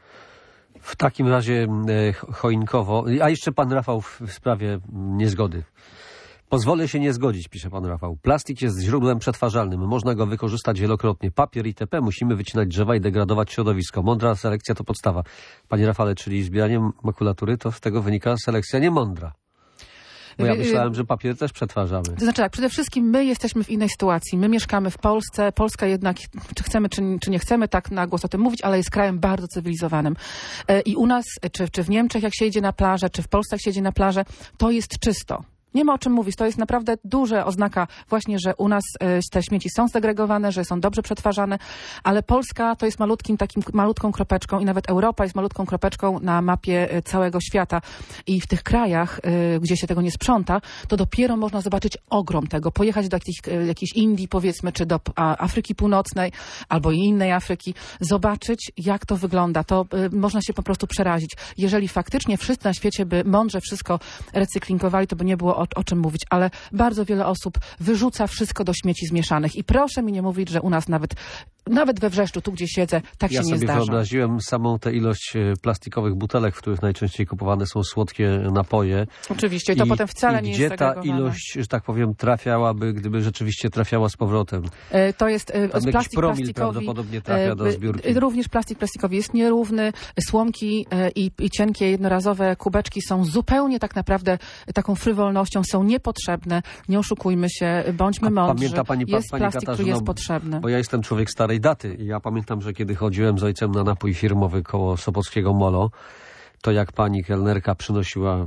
W takim razie e, choinkowo. A jeszcze pan Rafał w, w sprawie niezgody. Pozwolę się nie zgodzić, pisze pan Rafał. Plastik jest źródłem przetwarzalnym. Można go wykorzystać wielokrotnie. Papier itp. Musimy wycinać drzewa i degradować środowisko. Mądra selekcja to podstawa. Panie Rafale, czyli zbieranie makulatury, to z tego wynika selekcja niemądra. Bo ja myślałem, że papier też przetwarzamy. To znaczy tak, przede wszystkim my jesteśmy w innej sytuacji. My mieszkamy w Polsce. Polska jednak, czy chcemy, czy, czy nie chcemy tak na głos o tym mówić, ale jest krajem bardzo cywilizowanym. I u nas, czy, czy w Niemczech jak się jedzie na plażę, czy w Polsce jak się jedzie na plażę, to jest czysto. Nie ma o czym mówić. To jest naprawdę duża oznaka właśnie, że u nas te śmieci są segregowane, że są dobrze przetwarzane, ale Polska to jest malutkim takim, malutką kropeczką i nawet Europa jest malutką kropeczką na mapie całego świata. I w tych krajach, gdzie się tego nie sprząta, to dopiero można zobaczyć ogrom tego. Pojechać do jakichś, jakiejś Indii, powiedzmy, czy do Afryki Północnej, albo i innej Afryki, zobaczyć, jak to wygląda. To można się po prostu przerazić. Jeżeli faktycznie wszyscy na świecie by mądrze wszystko recyklingowali, to by nie było O, o czym mówić, ale bardzo wiele osób wyrzuca wszystko do śmieci zmieszanych i proszę mi nie mówić, że u nas nawet nawet we Wrzeszczu, tu gdzie siedzę, tak ja się nie zdarza. Ja sobie wyobraziłem samą tę ilość plastikowych butelek, w których najczęściej kupowane są słodkie napoje. Oczywiście, i to I, potem wcale i nie gdzie jest ta ilość, że tak powiem, trafiałaby, gdyby rzeczywiście trafiała z powrotem? E, to jest e, Tam plastik promil plastikowy. prawdopodobnie trafia do zbiórki. E, również plastik plastikowy jest nierówny. Słomki e, i, i cienkie, jednorazowe kubeczki są zupełnie tak naprawdę taką frywolnością, są niepotrzebne. Nie oszukujmy się, bądźmy A mądrzy. Pamięta pani, jest pani plastik, który jest no, potrzebny. Bo ja jestem człowiek starej daty i ja pamiętam, że kiedy chodziłem z ojcem na napój firmowy koło Sopockiego Molo, to jak pani kelnerka przynosiła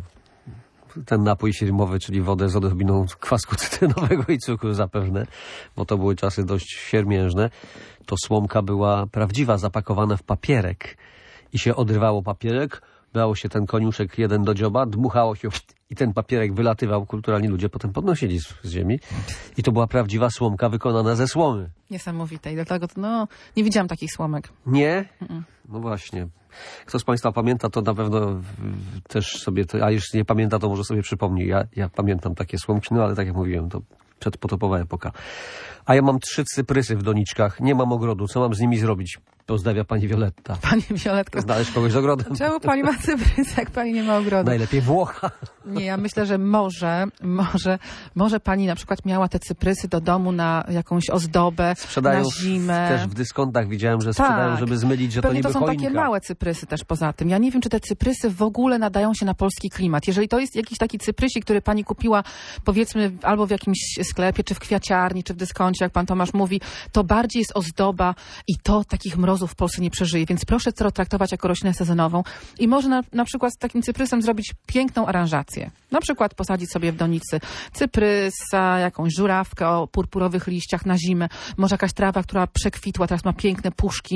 ten napój firmowy, czyli wodę z odrobiną kwasku cytrynowego i cukru zapewne, bo to były czasy dość siermiężne, to słomka była prawdziwa, zapakowana w papierek i się odrywało papierek, brało się ten koniuszek jeden do dzioba, dmuchało się i ten papierek wylatywał. Kulturalni ludzie potem podnosili z, z ziemi i to była prawdziwa słomka wykonana ze słomy. Niesamowite i dlatego to, no, nie widziałam takich słomek. Nie? Mm-mm. No właśnie. Kto z państwa pamięta, to na pewno w, w, też sobie, to, a już nie pamięta, to może sobie przypomni. Ja, ja pamiętam takie słomki, no ale tak jak mówiłem, to przedpotopowa epoka. A ja mam trzy cyprysy w doniczkach, nie mam ogrodu, co mam z nimi zrobić? Pozdrawia pani Wioletta. Pani Wioletka. Znaleźć kogoś z ogrodem. Czemu pani ma cyprys, jak pani nie ma ogrodu? Najlepiej Włocha. Nie, ja myślę, że może, może, może pani na przykład miała te cyprysy do domu na jakąś ozdobę, sprzedają na zimę. Też w dyskontach widziałem, że sprzedają, tak, żeby zmylić, że pewnie to niby to są choinka. takie małe cyprysy też poza tym. Ja nie wiem, czy te cyprysy w ogóle nadają się na polski klimat. Jeżeli to jest jakiś taki cyprysik, który pani kupiła, powiedzmy, albo w jakimś sklepie, czy w kwiaciarni, czy w dyskoncie, jak pan Tomasz mówi, to bardziej jest ozdoba i to takich mrozów w Polsce nie przeżyje. Więc proszę to traktować jako roślinę sezonową i można na, na przykład z takim cyprysem zrobić piękną aranżację. Na przykład posadzić sobie w donicy cyprysa, jakąś żurawkę o purpurowych liściach na zimę. Może jakaś trawa, która przekwitła, teraz ma piękne puszki.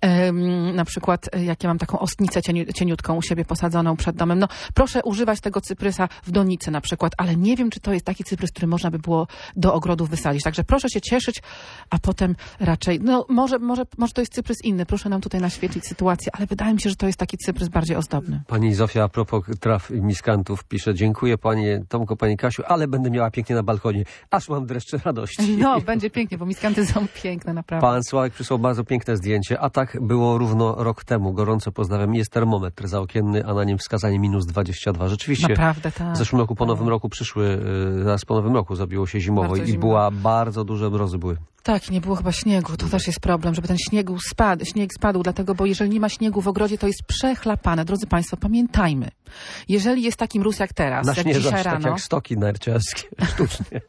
Ym, na przykład jak ja mam taką ostnicę cieniu, cieniutką u siebie posadzoną przed domem. No proszę używać tego cyprysa w donicy na przykład, ale nie wiem, czy to jest taki cyprys, który można by było do ogrodów wysadzić. Także proszę się cieszyć, a potem raczej, no może, może, może to jest cyprys inny. Proszę nam tutaj naświetlić sytuację, ale wydaje mi się, że to jest taki cyprys bardziej ozdobny. Pani Zofia a propos traw i miskantów pisze: dziękuję panie Tomku, pani Kasiu, ale będę miała pięknie na balkonie. Aż mam dreszcze radości. No, będzie pięknie, bo miskanty są piękne, naprawdę. Pan Sławek przysłał bardzo piękne zdjęcie, a tak było równo rok temu. Gorąco pozdrawiam. Jest termometr zaokienny, a na nim wskazanie minus dwadzieścia dwa. Rzeczywiście. Naprawdę, tak. W zeszłym roku, po nowym roku przyszły, zaraz po nowym roku zrobiło się zimowo bardzo i zimno. była, bardzo duże mrozy były. Tak, nie było chyba śniegu. To też jest problem, żeby ten śnieg spadł, śnieg spadł, dlatego, bo jeżeli nie ma śniegu w ogrodzie, to jest przechlapane. Drodzy Państwo, pamiętajmy, jeżeli jest taki mróz jak teraz, jak Naśnieżać dzisiaj tak rano... jak stoki narciarskie sztucznie.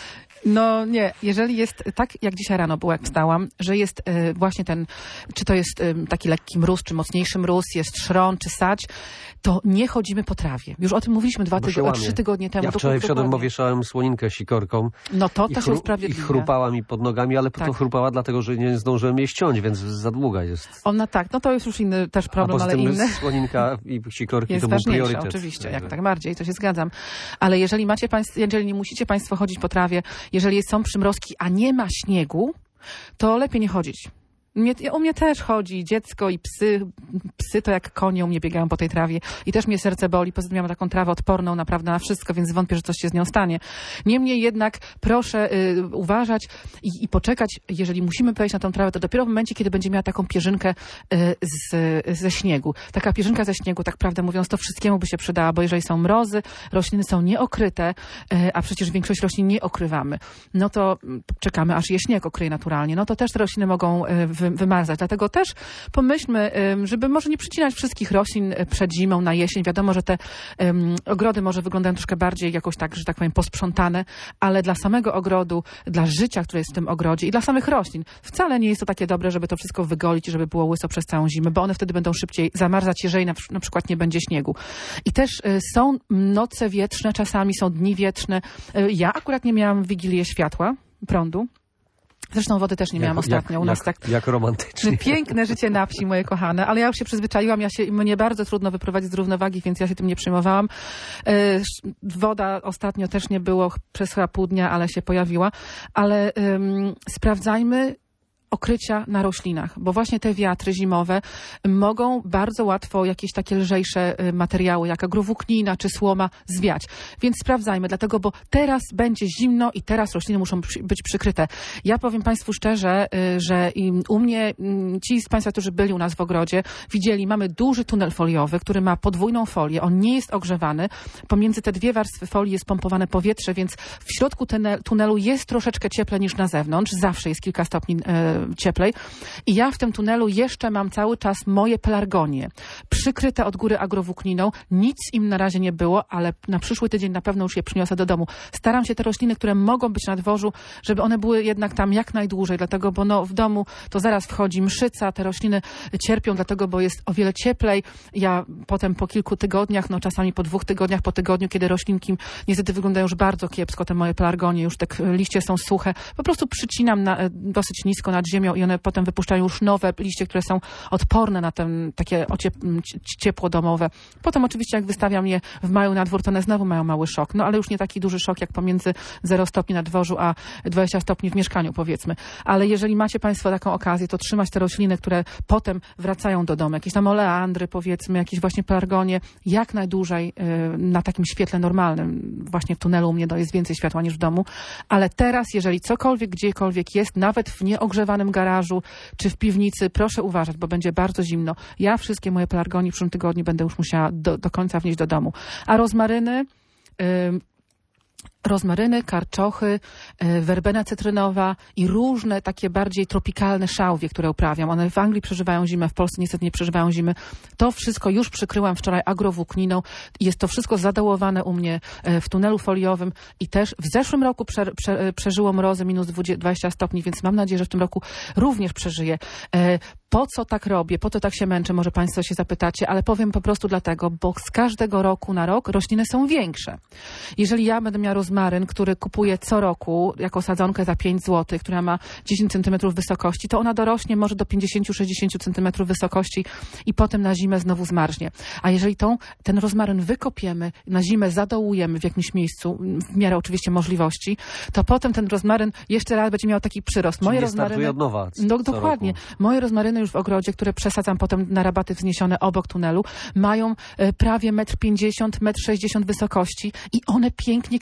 No nie, jeżeli jest tak, jak dzisiaj rano było, jak wstałam, że jest y, właśnie ten, czy to jest y, taki lekki mróz, czy mocniejszy mróz, jest szron, czy sać, to nie chodzimy po trawie. Już o tym mówiliśmy dwa tygo- trzy tygodnie temu. Ja wczoraj wszedłem, dokładnie. bo wieszałem słoninkę sikorką. No to i też chru- usprawiedliwia. I chrupała mi pod nogami, ale Tak. to chrupała dlatego, że nie zdążyłem jej ściąć, więc za długa jest. Ona tak, no to jest już inny też A problem, poza ale tym inny. słoninka i sikorki Jest to był ważniejsze, priorytet. oczywiście, jak tak bardziej, to się zgadzam. Ale jeżeli macie państwo, jeżeli nie musicie Państwo chodzić po trawie, jeżeli są przymrozki, a nie ma śniegu, to lepiej nie chodzić. Mnie, u mnie też chodzi dziecko i psy. Psy to jak konie u mnie biegają po tej trawie. I też mnie serce boli. Poza tym ja mam taką trawę odporną naprawdę na wszystko, więc wątpię, że coś się z nią stanie. Niemniej jednak proszę y, uważać i, i poczekać. Jeżeli musimy wejść na tą trawę, to dopiero w momencie, kiedy będzie miała taką pierzynkę y, z, ze śniegu. Taka pierzynka ze śniegu, tak prawdę mówiąc, to wszystkiemu by się przydała, bo jeżeli są mrozy, rośliny są nieokryte, y, a przecież większość roślin nie okrywamy, no to czekamy, aż je śnieg okryje naturalnie. No to też te rośliny mogą y, wy, wymarzać. Dlatego też pomyślmy, żeby może nie przycinać wszystkich roślin przed zimą na jesień. Wiadomo, że te um, ogrody może wyglądają troszkę bardziej jakoś tak, że tak powiem, posprzątane, ale dla samego ogrodu, dla życia, które jest w tym ogrodzie i dla samych roślin wcale nie jest to takie dobre, żeby to wszystko wygolić i żeby było łyso przez całą zimę, bo one wtedy będą szybciej zamarzać, jeżeli na, na przykład nie będzie śniegu. I też y, są noce wietrzne, czasami są dni wietrzne. Y, ja akurat nie miałam w Wigilię światła, prądu. Zresztą wody też nie miałam jak, ostatnio. Jak, U nas jak, tak jak romantycznie. piękne życie na wsi, moje kochane, ale ja już się przyzwyczaiłam, ja się, mnie bardzo trudno wyprowadzić z równowagi, więc ja się tym nie przejmowałam. E, woda ostatnio też nie było przez chyba pół dnia, ale się pojawiła. Ale um, sprawdzajmy okrycia na roślinach, bo właśnie te wiatry zimowe mogą bardzo łatwo jakieś takie lżejsze materiały, jak agrowłóknina czy słoma zwiać. Więc sprawdzajmy, dlatego, bo teraz będzie zimno i teraz rośliny muszą być przykryte. Ja powiem Państwu szczerze, że u mnie, ci z Państwa, którzy byli u nas w ogrodzie, widzieli, mamy duży tunel foliowy, który ma podwójną folię. On nie jest ogrzewany. Pomiędzy te dwie warstwy folii jest pompowane powietrze, więc w środku tunelu jest troszeczkę cieplej niż na zewnątrz. Zawsze jest kilka stopni cieplej. I ja w tym tunelu jeszcze mam cały czas moje pelargonie, przykryte od góry agrowłókniną. Nic im na razie nie było, ale na przyszły tydzień na pewno już je przyniosę do domu. Staram się te rośliny, które mogą być na dworzu, żeby one były jednak tam jak najdłużej, dlatego, bo no, w domu to zaraz wchodzi mszyca, te rośliny cierpią, dlatego, bo jest o wiele cieplej. Ja potem po kilku tygodniach, no czasami po dwóch tygodniach, po tygodniu, kiedy roślinki niestety wyglądają już bardzo kiepsko, te moje pelargonie, już te liście są suche, po prostu przycinam na, dosyć nisko nad ziemią i one potem wypuszczają już nowe liście, które są odporne na ten, takie ociep- ciepło domowe. Potem oczywiście jak wystawiam je w maju na dwór, to one znowu mają mały szok. No ale już nie taki duży szok jak pomiędzy zero stopni na dworzu, a dwadzieścia stopni w mieszkaniu, powiedzmy. Ale jeżeli macie Państwo taką okazję, to trzymać te rośliny, które potem wracają do domu. Jakieś tam oleandry, powiedzmy, jakieś właśnie pelargonie, jak najdłużej yy, na takim świetle normalnym. Właśnie w tunelu u mnie jest więcej światła niż w domu. Ale teraz, jeżeli cokolwiek, gdziekolwiek jest, nawet w nieogrzewanym garażu czy w piwnicy, proszę uważać, bo będzie bardzo zimno. Ja wszystkie moje pelargonie w przyszłym tygodniu będę już musiała do, do końca wnieść do domu. A rozmaryny... Yy, rozmaryny, karczochy, werbena cytrynowa i różne takie bardziej tropikalne szałwie, które uprawiam. One w Anglii przeżywają zimę, w Polsce niestety nie przeżywają zimy. To wszystko już przykryłam wczoraj agrowłókniną. Jest to wszystko zadołowane u mnie w tunelu foliowym i też w zeszłym roku prze, prze, przeżyło mrozy minus dwadzieścia stopni, więc mam nadzieję, że w tym roku również przeżyję. Po co tak robię? Po co tak się męczę? Może Państwo się zapytacie, ale powiem po prostu dlatego, bo z każdego roku na rok rośliny są większe. Jeżeli ja będę miała rozmaryn, który kupuję co roku jako sadzonkę za pięć złotych, która ma dziesięć centymetrów wysokości, to ona dorośnie może do pięćdziesiąt do sześćdziesięciu centymetrów wysokości i potem na zimę znowu zmarznie. A jeżeli tą, ten rozmaryn wykopiemy, na zimę zadołujemy w jakimś miejscu, w miarę oczywiście możliwości, to potem ten rozmaryn jeszcze raz będzie miał taki przyrost. Moje rozmaryny od nowa. No dokładnie. Roku. Moje rozmaryny już w ogrodzie, które przesadzam potem na rabaty wzniesione obok tunelu, mają prawie metr pięćdziesiąt, metr sześćdziesiąt wysokości i one pięknie kwitną.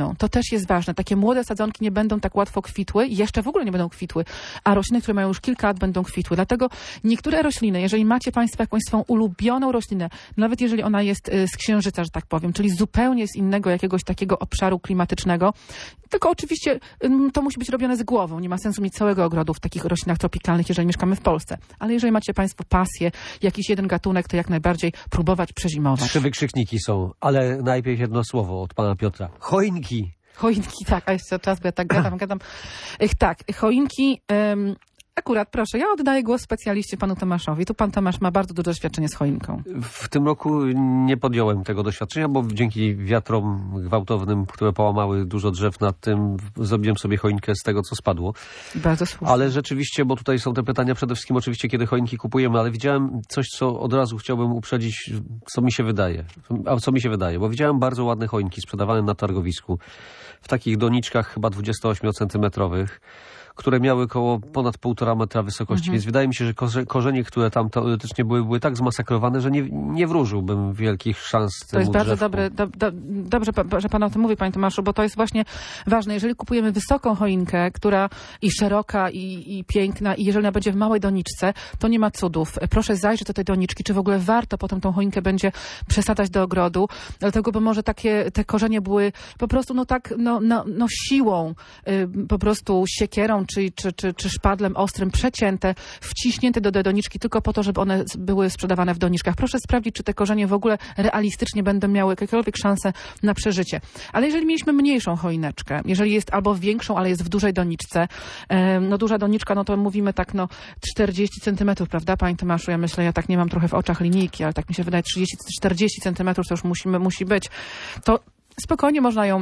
rośliną. To też jest ważne. Takie młode sadzonki nie będą tak łatwo kwitły i jeszcze w ogóle nie będą kwitły, a rośliny, które mają już kilka lat, będą kwitły. Dlatego niektóre rośliny, jeżeli macie Państwo jakąś swoją ulubioną roślinę, nawet jeżeli ona jest z księżyca, że tak powiem, czyli zupełnie z innego jakiegoś takiego obszaru klimatycznego, tylko oczywiście to musi być robione z głową. Nie ma sensu mieć całego ogrodu w takich roślinach tropikalnych, jeżeli mieszkamy w Polsce. Ale jeżeli macie Państwo pasję, jakiś jeden gatunek, to jak najbardziej próbować przezimować. Trzy wykrzykniki są, ale najpierw jedno słowo od pana Piotra. Choinki. Choinki, tak, a jeszcze czas, bo ja tak gadam, gadam. Ech, tak, choinki... Ym, Akurat, proszę, ja oddaję głos specjaliście panu Tomaszowi. Tu pan Tomasz ma bardzo duże doświadczenie z choinką. W tym roku nie podjąłem tego doświadczenia, bo dzięki wiatrom gwałtownym, które połamały dużo drzew nad tym, zrobiłem sobie choinkę z tego, co spadło. Bardzo słusznie. Ale rzeczywiście, bo tutaj są te pytania przede wszystkim oczywiście, kiedy choinki kupujemy, ale widziałem coś, co od razu chciałbym uprzedzić, co mi się wydaje. A co mi się wydaje? Bo widziałem bardzo ładne choinki sprzedawane na targowisku w takich doniczkach chyba dwudziestoośmiocentymetrowych, które miały koło ponad półtora metra wysokości, mhm. Więc wydaje mi się, że korze korzenie, które tam teoretycznie były, były tak zmasakrowane, że nie, nie wróżyłbym wielkich szans temu To jest bardzo drzewku. dobre, do, do, dobrze, że pan o tym mówi, panie Tomaszu, bo to jest właśnie ważne. Jeżeli kupujemy wysoką choinkę, która i szeroka, i, i piękna, i jeżeli ona będzie w małej doniczce, to nie ma cudów. Proszę zajrzeć do tej doniczki, czy w ogóle warto potem tą choinkę będzie przesadzać do ogrodu, dlatego, bo może takie te korzenie były po prostu no tak, no, no, no siłą, y, po prostu siekierą, Czy, czy, czy, czy szpadlem ostrym przecięte, wciśnięte do, do doniczki tylko po to, żeby one były sprzedawane w doniczkach. Proszę sprawdzić, czy te korzenie w ogóle realistycznie będą miały jakiekolwiek szanse na przeżycie. Ale jeżeli mieliśmy mniejszą choineczkę, jeżeli jest albo większą, ale jest w dużej doniczce, no duża doniczka, no to mówimy tak no czterdzieści centymetrów, prawda, panie Tomaszu? Ja myślę, ja tak nie mam trochę w oczach linijki, ale tak mi się wydaje trzydzieści czterdzieści centymetrów to już musimy, musi być. To spokojnie można ją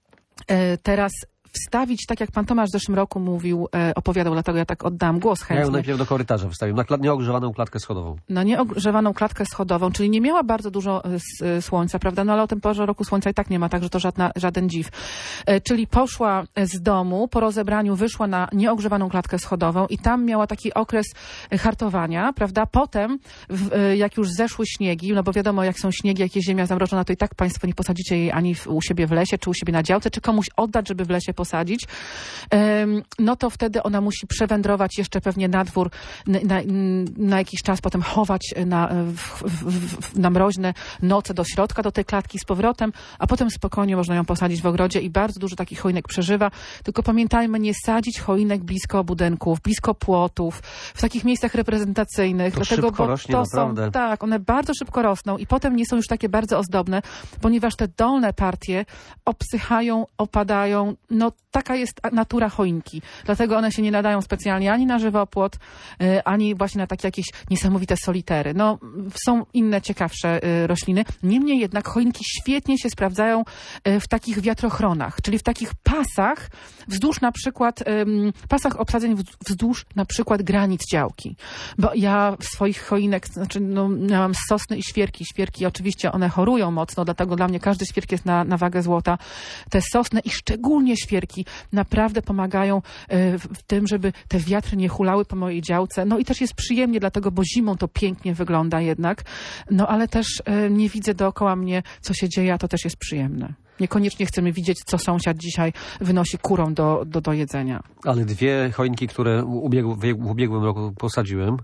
e, teraz wstawić, tak jak pan Tomasz w zeszłym roku mówił, e, opowiadał, dlatego ja tak oddałam głos chętnie. Ja ją najpierw do korytarza wstawiłem, na kla nieogrzewaną klatkę schodową. Na nieogrzewaną klatkę schodową, czyli nie miała bardzo dużo e, słońca, prawda? No ale o tym porze roku słońca i tak nie ma, także to żadna, żaden dziw. E, czyli poszła z domu, po rozebraniu wyszła na nieogrzewaną klatkę schodową i tam miała taki okres hartowania, prawda? Potem, w, e, jak już zeszły śniegi, no bo wiadomo, jak są śniegi, jak jest ziemia zamrożona, to i tak państwo nie posadzicie jej ani w, u siebie w lesie, czy u siebie na działce, czy komuś oddać, żeby w lesie posadzić, no to wtedy ona musi przewędrować jeszcze pewnie na dwór na, na, na jakiś czas, potem chować na, w, w, na mroźne noce do środka, do tej klatki z powrotem, a potem spokojnie można ją posadzić w ogrodzie i bardzo dużo takich choinek przeżywa. Tylko pamiętajmy, nie sadzić choinek blisko budynków, blisko płotów, w takich miejscach reprezentacyjnych. To dlatego, szybko bo rośnie, to naprawdę. Są, tak, one bardzo szybko rosną i potem nie są już takie bardzo ozdobne, ponieważ te dolne partie obsychają, opadają, no taka jest natura choinki. Dlatego one się nie nadają specjalnie ani na żywopłot, y, ani właśnie na takie jakieś niesamowite solitery. No, są inne ciekawsze y, rośliny. Niemniej jednak choinki świetnie się sprawdzają y, w takich wiatrochronach, czyli w takich pasach wzdłuż na przykład, y, pasach obsadzeń wzdłuż na przykład granic działki. Bo ja w swoich choinek, znaczy no, miałam sosny i świerki. Świerki oczywiście one chorują mocno, dlatego dla mnie każdy świerk jest na, na wagę złota. Te sosny i szczególnie świerki naprawdę pomagają w, w tym, żeby te wiatry nie hulały po mojej działce. No i też jest przyjemnie, dlatego, bo zimą to pięknie wygląda jednak. No ale też y, nie widzę dookoła mnie, co się dzieje, a to też jest przyjemne. Niekoniecznie chcemy widzieć, co sąsiad dzisiaj wynosi kurą do, do, do jedzenia. Ale dwie choinki, które ubiegł, w ubiegłym roku posadziłem.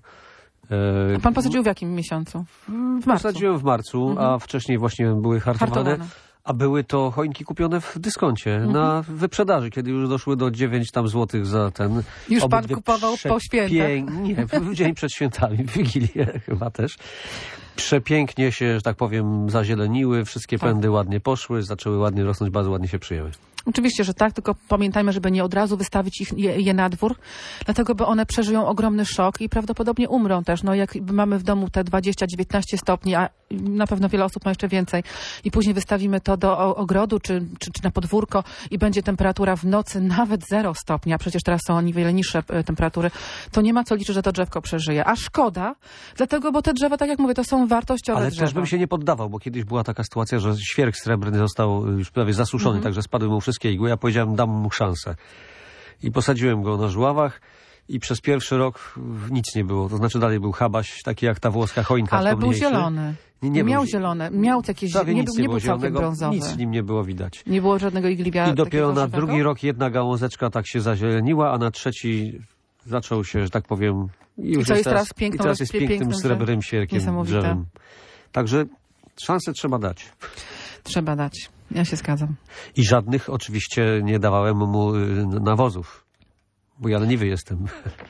E, a pan posadził w jakim miesiącu? W marcu. Posadziłem w marcu, mhm. a wcześniej właśnie były hartowane. hartowane. A były to choinki kupione w dyskoncie, mhm. na wyprzedaży, kiedy już doszły do dziewięć tam złotych za ten... Już pan kupował po świętach? Nie, w dzień przed świętami, w Wigilię chyba też. Przepięknie się, że tak powiem, zazieleniły, wszystkie tak. pędy ładnie poszły, zaczęły ładnie rosnąć, bardzo ładnie się przyjęły. Oczywiście, że tak, tylko pamiętajmy, żeby nie od razu wystawić ich, je, je na dwór, dlatego, bo one przeżyją ogromny szok i prawdopodobnie umrą też. No jak mamy w domu te dwadzieścia dziewiętnaście stopni, a na pewno wiele osób ma jeszcze więcej i później wystawimy to do ogrodu czy, czy, czy na podwórko i będzie temperatura w nocy nawet zero stopni, a przecież teraz są o niewiele niższe temperatury, to nie ma co liczyć, że to drzewko przeżyje. A szkoda, dlatego, bo te drzewa, tak jak mówię, to są wartościowe Ale drzewa. też bym się nie poddawał, bo kiedyś była taka sytuacja, że świerk srebrny został już prawie zasuszony, mhm. także spadły mu wszystkie igły. Ja powiedziałem, dam mu szansę. I posadziłem go na żuławach i przez pierwszy rok nic nie było. To znaczy dalej był chabaś, taki jak ta włoska choinka. Ale był zielony. Nie, nie miał był, zielone, miał jakieś, prawie nie nic był, nie był całkiem zielonego, brązowy. nic w nim nie było widać. Nie było żadnego iglibia. I dopiero takiego na żywego? drugi rok jedna gałązeczka tak się zazieleniła, a na trzeci zaczął się, że tak powiem... I, już I to jest teraz piękną, i teraz jest pięknym, pięknym srebrnym sierkiem niesamowite. drzewem. Także szansę trzeba dać. Trzeba dać. Ja się zgadzam. I żadnych oczywiście nie dawałem mu y, nawozów, bo ja leniwy jestem.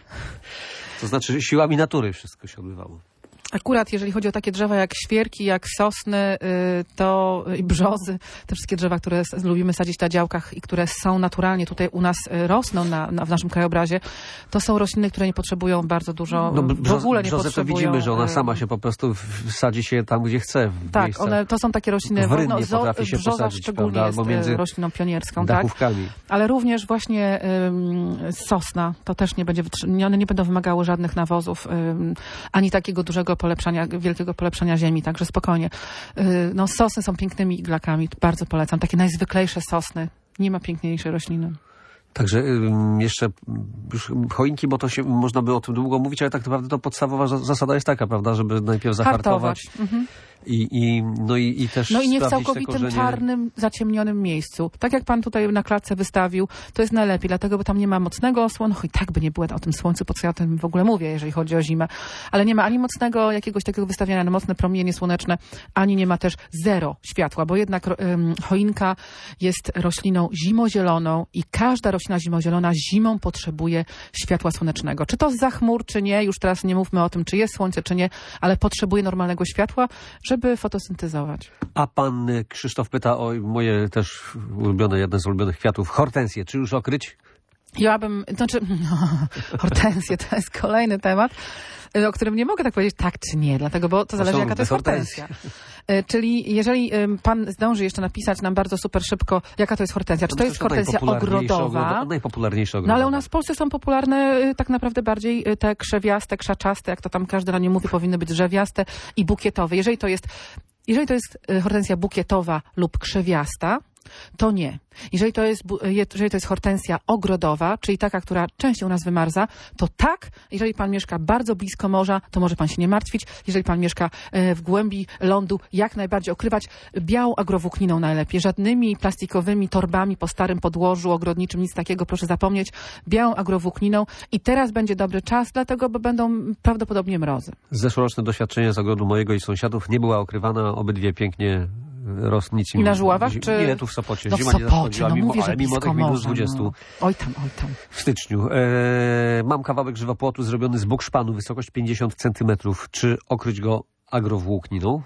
To znaczy siłami natury wszystko się odbywało. Akurat jeżeli chodzi o takie drzewa jak świerki, jak sosny, y, to i brzozy, te wszystkie drzewa, które s- lubimy sadzić na działkach i które są naturalnie tutaj u nas y, rosną na, na, w naszym krajobrazie, to są rośliny, które nie potrzebują bardzo dużo, No, w ogóle nie brzozę to potrzebują. widzimy, że ona y, sama się po prostu wsadzi się tam, gdzie chce. W Tak, miejscach, one, to są takie rośliny, w rynnie zo- potrafi się brzoza posadzić, szczególnie prawda, jest albo między y, rośliną pionierską, tak? dachówkami. Ale również właśnie ym, sosna, to też nie będzie, wytrzy- nie- one nie będą wymagały żadnych nawozów, ym, ani takiego dużego polepszania, wielkiego polepszania ziemi, także spokojnie. Yy, no sosny są pięknymi iglakami, bardzo polecam. Takie najzwyklejsze sosny. Nie ma piękniejszej rośliny. Także ym, jeszcze już choinki, bo to się można by o tym długo mówić, ale tak naprawdę to podstawowa za- zasada jest taka, prawda, żeby najpierw zahartować Mhm. i, i, no i, i też No i nie w sprawdzić te całkowitym korzenie. czarnym, zaciemnionym miejscu. Tak jak pan tutaj na klatce wystawił, to jest najlepiej, dlatego, bo tam nie ma mocnego osłonu. No i tak by nie było o tym słońcu, po co ja o tym w ogóle mówię, jeżeli chodzi o zimę. Ale nie ma ani mocnego jakiegoś takiego wystawiania na mocne promienie słoneczne, ani nie ma też zero światła, bo jednak ym, choinka jest rośliną zimozieloną i każda roślina zimozielona zimą potrzebuje światła słonecznego. Czy to zza chmur, czy nie, już teraz nie mówmy o tym, czy jest słońce, czy nie, ale potrzebuje normalnego światła, żeby fotosyntezować. A pan y, Krzysztof pyta o moje też ulubione, jeden z ulubionych kwiatów, hortensje. Czy już okryć? Ja bym, znaczy, no, hortensje to jest kolejny temat, y, o którym nie mogę tak powiedzieć tak czy nie, dlatego, bo to zależy są jaka to jest te hortensje. hortensja. Y, Czyli jeżeli ym, pan zdąży jeszcze napisać nam bardzo super szybko, jaka to jest hortensja. Czy to jest hortensja najpopularniejsza ogrodowa? ogrodo- Najpopularniejsza No ogrodowa. ale u nas w Polsce są popularne y, tak naprawdę bardziej y, te krzewiaste, krzaczaste, jak to tam każdy na nie mówi, powinny być drzewiaste i bukietowe. Jeżeli to jest, jeżeli to jest y, hortensja bukietowa lub krzewiasta, to nie. Jeżeli to jest, bu- je- jeżeli to jest hortensja ogrodowa, czyli taka, która częściej u nas wymarza, to tak. Jeżeli pan mieszka bardzo blisko morza, to może pan się nie martwić. Jeżeli pan mieszka e, w głębi lądu, jak najbardziej okrywać białą agrowłókniną najlepiej. Żadnymi plastikowymi torbami po starym podłożu ogrodniczym, nic takiego, proszę zapomnieć. Białą agrowłókniną i teraz będzie dobry czas, dlatego, bo będą prawdopodobnie mrozy. Zeszłoroczne doświadczenie z ogrodu mojego i sąsiadów nie była okrywana, obydwie pięknie rosną, nic im... I na Żuławach, zi- czy- Nie, tu w Sopocie. No w Zima nie Sopocie, zachodziła, no mimo, mówię, że ale mimo blisko tych minus morza, dwudziestu no. Oj tam, oj tam. w styczniu. E, mam kawałek żywopłotu zrobiony z bukszpanu, wysokość pięćdziesiąt centymetrów. Czy okryć go agrowłókniną?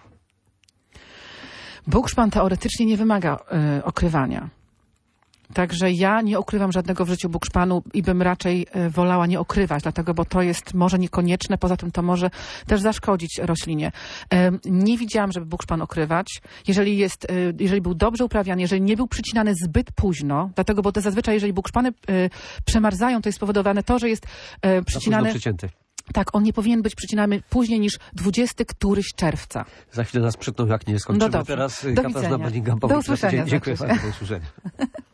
Bukszpan teoretycznie nie wymaga y, okrywania. Także ja nie okrywam żadnego w życiu bukszpanu i bym raczej y, wolała nie okrywać, dlatego, bo to jest może niekonieczne, poza tym to może też zaszkodzić roślinie. Ym, nie widziałam, żeby bukszpan okrywać. Jeżeli jest, y, jeżeli był dobrze uprawiany, jeżeli nie był przycinany zbyt późno, dlatego, bo to zazwyczaj, jeżeli bukszpany y, przemarzają, to jest spowodowane to, że jest y, przycinany... Przycięty. Tak, on nie powinien być przycinany później niż dwudziestego któryś czerwca. Za chwilę nas przytną, jak nie skończymy. No dobrze. Teraz Do Katarzyna widzenia. Bellingham. Do usłyszenia, Dziękuję znaczy się. bardzo, do usłyszenia.